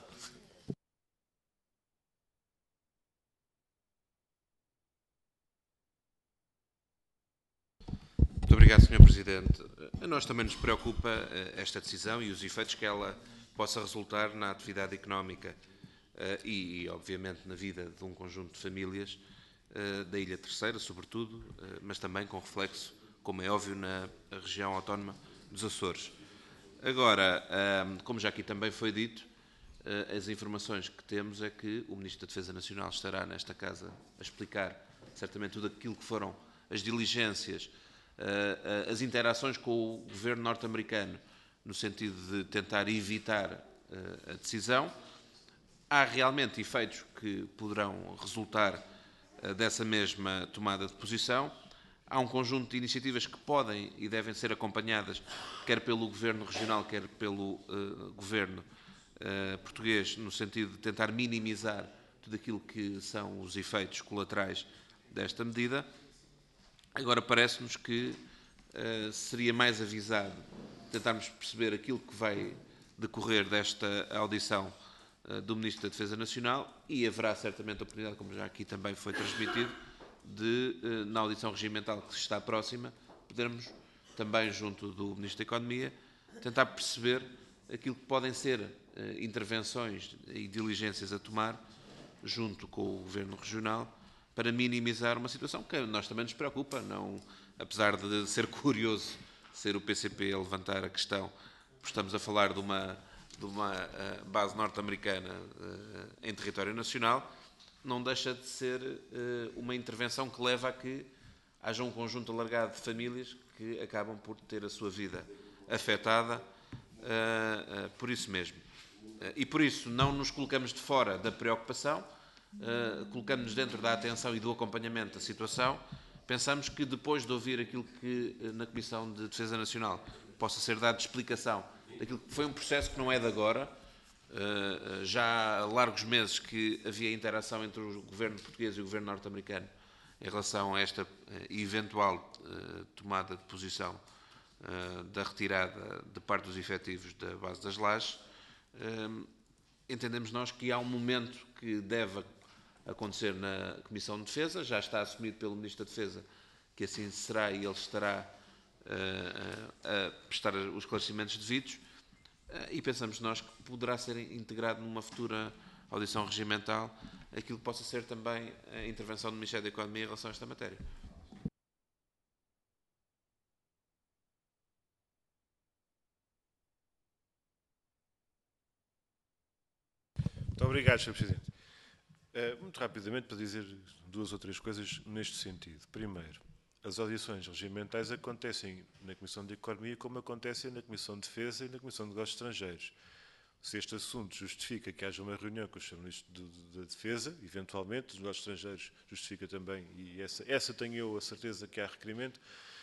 Muito obrigado, Sr. Presidente. A nós também nos preocupa esta decisão e os efeitos que ela possa resultar na atividade económica e, obviamente, na vida de um conjunto de famílias da Ilha Terceira, sobretudo, mas também com reflexo, como é óbvio, na região autónoma dos Açores. Agora, como já aqui também foi dito, as informações que temos é que o Ministro da Defesa Nacional estará nesta casa a explicar certamente tudo aquilo que foram as diligências, as interações com o governo norte-americano, no sentido de tentar evitar a decisão. Há realmente efeitos que poderão resultar dessa mesma tomada de posição. Há um conjunto de iniciativas que podem e devem ser acompanhadas, quer pelo governo regional, quer pelo governo português, no sentido de tentar minimizar tudo aquilo que são os efeitos colaterais desta medida. Agora, parece-nos que seria mais avisado tentarmos perceber aquilo que vai decorrer desta audição do Ministro da Defesa Nacional, e haverá certamente a oportunidade, como já aqui também foi transmitido, de, na audição regimental que está próxima, podermos também, junto do Ministro da Economia, tentar perceber aquilo que podem ser intervenções e diligências a tomar junto com o Governo Regional, para minimizar uma situação que a nós também nos preocupa, não, apesar de ser curioso ser o PCP a levantar a questão, porque estamos a falar de uma base norte-americana em território nacional, não deixa de ser uma intervenção que leva a que haja um conjunto alargado de famílias que acabam por ter a sua vida afetada por isso mesmo. E por isso não nos colocamos de fora da preocupação, colocamos-nos dentro da atenção e do acompanhamento da situação. Pensamos que depois de ouvir aquilo que na Comissão de Defesa Nacional possa ser dado explicação daquilo que foi um processo que não é de agora, já há largos meses que havia interação entre o governo português e o governo norte-americano em relação a esta eventual tomada de posição da retirada de parte dos efetivos da base das Lajes. entendemos nós que há um momento que deve acontecer na Comissão de Defesa, já está assumido pelo Ministro da Defesa que assim será e ele estará a prestar os esclarecimentos devidos, e pensamos nós que poderá ser integrado numa futura audição regimental aquilo que possa ser também a intervenção do Ministério da Economia em relação a esta matéria. Muito obrigado, Sr. Presidente. Muito rapidamente, para dizer 2 ou 3 coisas neste sentido. Primeiro, as audições regimentais acontecem na Comissão de Economia como acontecem na Comissão de Defesa e na Comissão de Negócios Estrangeiros. Se este assunto justifica que haja uma reunião com o Sr. Ministro da Defesa, eventualmente, dos Negócios Estrangeiros justifica também, e essa tenho eu a certeza que há requerimento.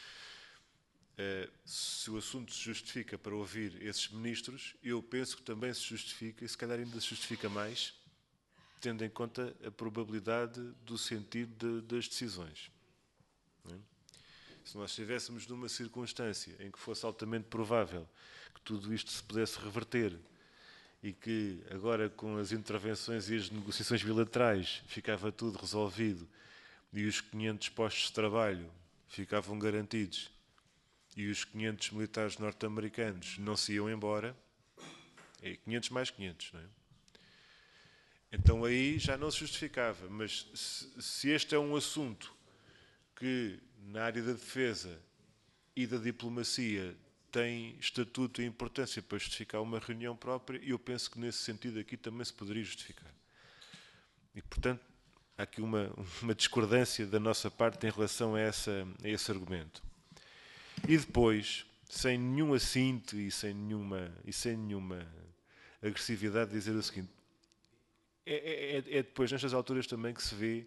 Se o assunto se justifica para ouvir esses ministros, eu penso que também se justifica, e se calhar ainda se justifica mais, tendo em conta a probabilidade do sentido das decisões. Não é? Se nós estivéssemos numa circunstância em que fosse altamente provável que tudo isto se pudesse reverter e que agora com as intervenções e as negociações bilaterais ficava tudo resolvido e os 500 postos de trabalho ficavam garantidos e os 500 militares norte-americanos não se iam embora, é 500 mais 500, não é? Então aí já não se justificava, mas se este é um assunto que na área da defesa e da diplomacia tem estatuto e importância para justificar uma reunião própria, eu penso que nesse sentido aqui também se poderia justificar. E portanto há aqui uma discordância da nossa parte em relação a esse argumento. E depois, sem nenhum assinto e sem nenhuma agressividade, dizer o seguinte: é depois, nestas alturas, também que se vê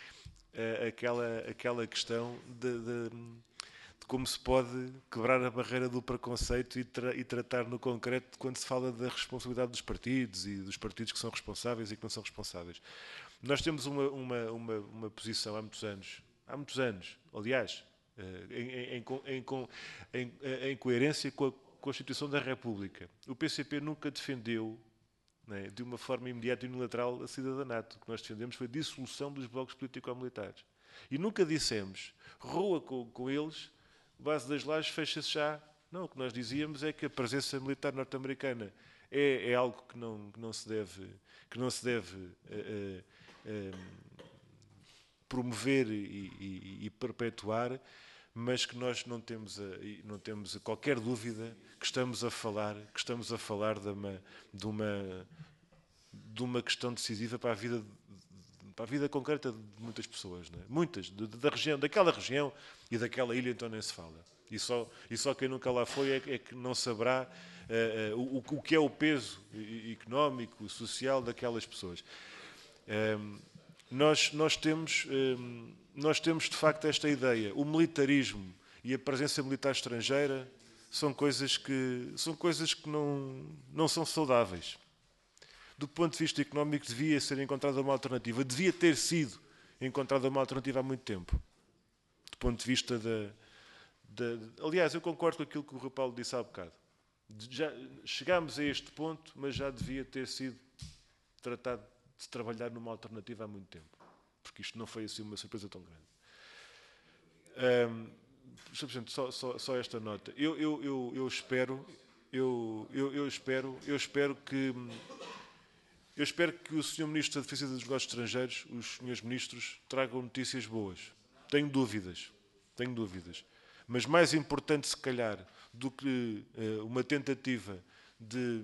aquela questão de como se pode quebrar a barreira do preconceito e tratar no concreto quando se fala da responsabilidade dos partidos e dos partidos que são responsáveis e que não são responsáveis. Nós temos uma posição há muitos anos, aliás, em coerência com a Constituição da República. O PCP nunca defendeu, né, de uma forma imediata e unilateral a cidadanato. O que nós defendemos foi a dissolução dos blocos político-militares. E nunca dissemos, rua com eles, base das lajes, fecha-se já. Não, o que nós dizíamos é que a presença militar norte-americana é algo que não se deve promover e perpetuar, mas que nós não temos qualquer dúvida que estamos a falar de uma questão decisiva para a vida concreta de muitas pessoas, não é? Muitas, daquela região e daquela ilha, então nem se fala. E só quem nunca lá foi é que não saberá o que é o peso económico, social daquelas pessoas. Nós temos de facto esta ideia. O militarismo e a presença militar estrangeira são coisas que não são saudáveis. Do ponto de vista económico, devia ser encontrada uma alternativa. Devia ter sido encontrada uma alternativa há muito tempo. Do ponto de vista aliás, eu concordo com aquilo que o Rui Paulo disse há bocado. Já chegámos a este ponto, mas já devia ter sido tratado de se trabalhar numa alternativa há muito tempo. Porque isto não foi assim uma surpresa tão grande. Sr. Presidente, só esta nota. Eu espero que o Sr. Ministro da Defesa e dos Negócios Estrangeiros, os Srs. Ministros, tragam notícias boas. Tenho dúvidas. Mas mais importante, se calhar, do que uma tentativa de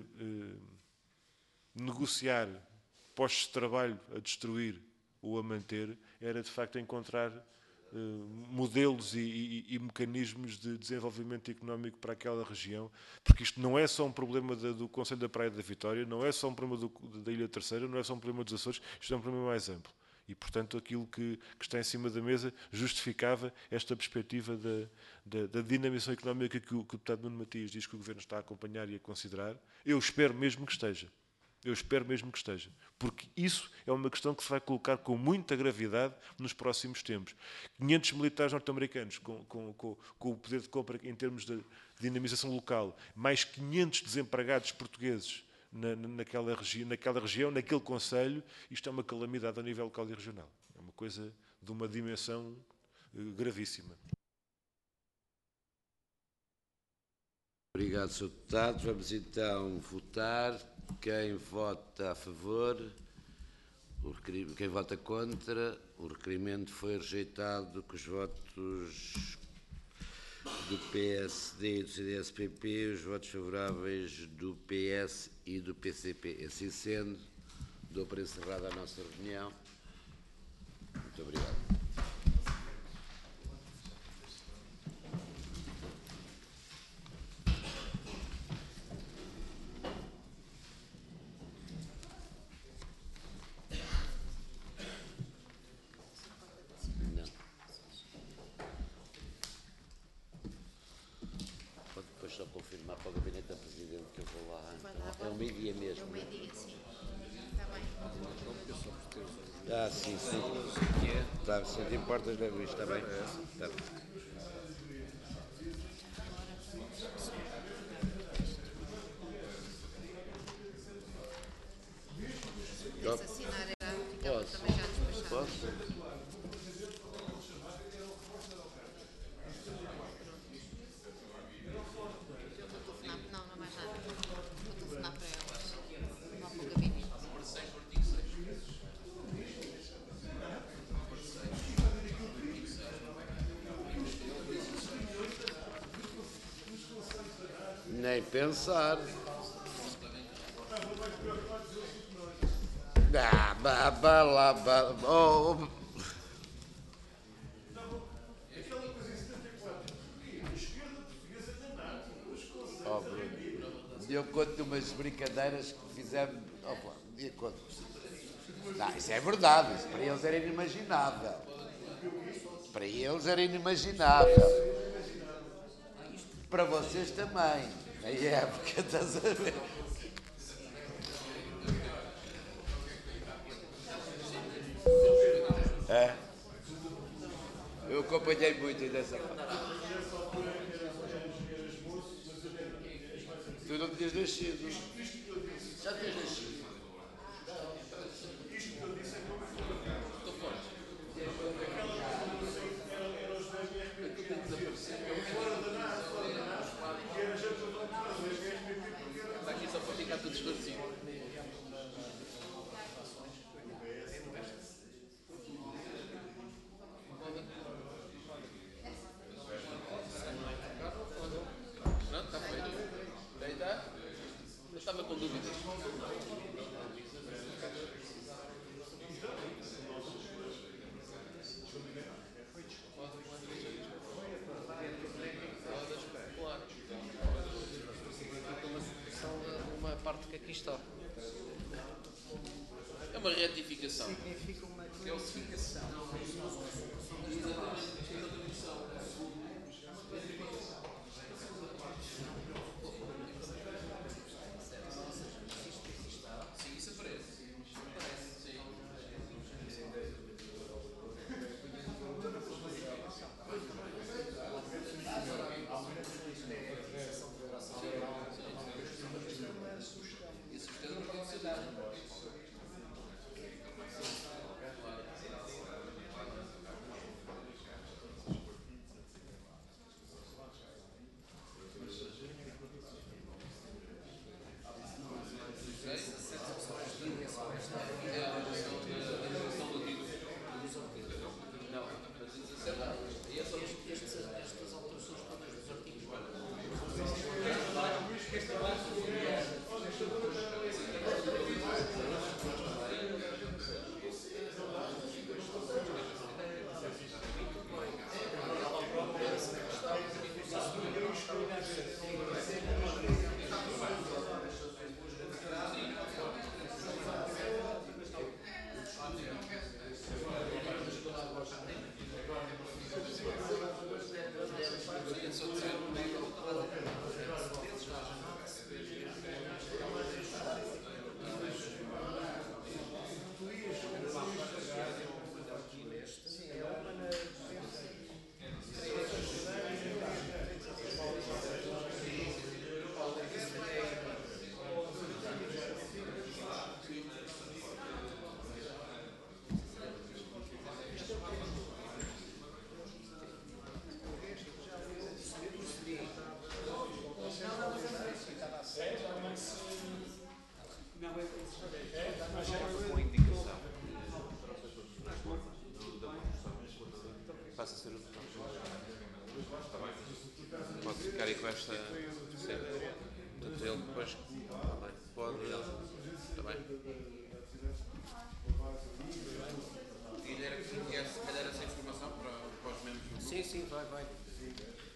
negociar postos de trabalho a destruir ou a manter, era de facto encontrar modelos e mecanismos de desenvolvimento económico para aquela região, porque isto não é só um problema do Conselho da Praia da Vitória, não é só um problema da Ilha Terceira, não é só um problema dos Açores, isto é um problema mais amplo. E, portanto, aquilo que está em cima da mesa justificava esta perspectiva da dinamização económica que o deputado Nuno Matias diz que o Governo está a acompanhar e a considerar. Eu espero mesmo que esteja. Porque isso é uma questão que se vai colocar com muita gravidade nos próximos tempos. 500 militares norte-americanos com o poder de compra em termos de dinamização local, mais 500 desempregados portugueses naquela região, naquele concelho. Isto é uma calamidade a nível local e regional. É uma coisa de uma dimensão gravíssima. Obrigado, Sr. Deputado. Vamos então votar. Quem vota a favor? Quem vota contra? O requerimento foi rejeitado com os votos do PSD e do CDS-PP, os votos favoráveis do PS e do PCP. Assim sendo, dou por encerrada a nossa reunião. Muito obrigado. Só confirmar para o gabinete da Presidente que eu vou lá. Então, é o meio-dia mesmo. É o meio-dia, sim. Está bem. Ah, sim, sim. Tá, se não te importas, levo isto, está bem? Está bem. Se assinar era, ficava também já despachado. Posso? Não mais nada. Vou telefonar para elas. Vão para o gabinete. Nem pensar. Bruno, eu conto umas brincadeiras que fizemos. Eu conto. Não, isso é verdade. Isso para eles era inimaginável. Para eles era inimaginável. Para vocês também. Na época, estás a ver? É? Eu acompanhei muito dessa parte. Tu não tinhas nascido. Já tinhas nascido. Aqui só para ficar tudo esclarecido. Pronto, está feito. Daí está. Eu estava com dúvidas. Uma parte que aqui está. É uma retificação. Significa uma classificação. Sim, isso aparece. com esta. Sim. Portanto, ele depois pode. Está bem. Guilherme, quer se calhar essa informação para os membros do grupo? Sim, vai.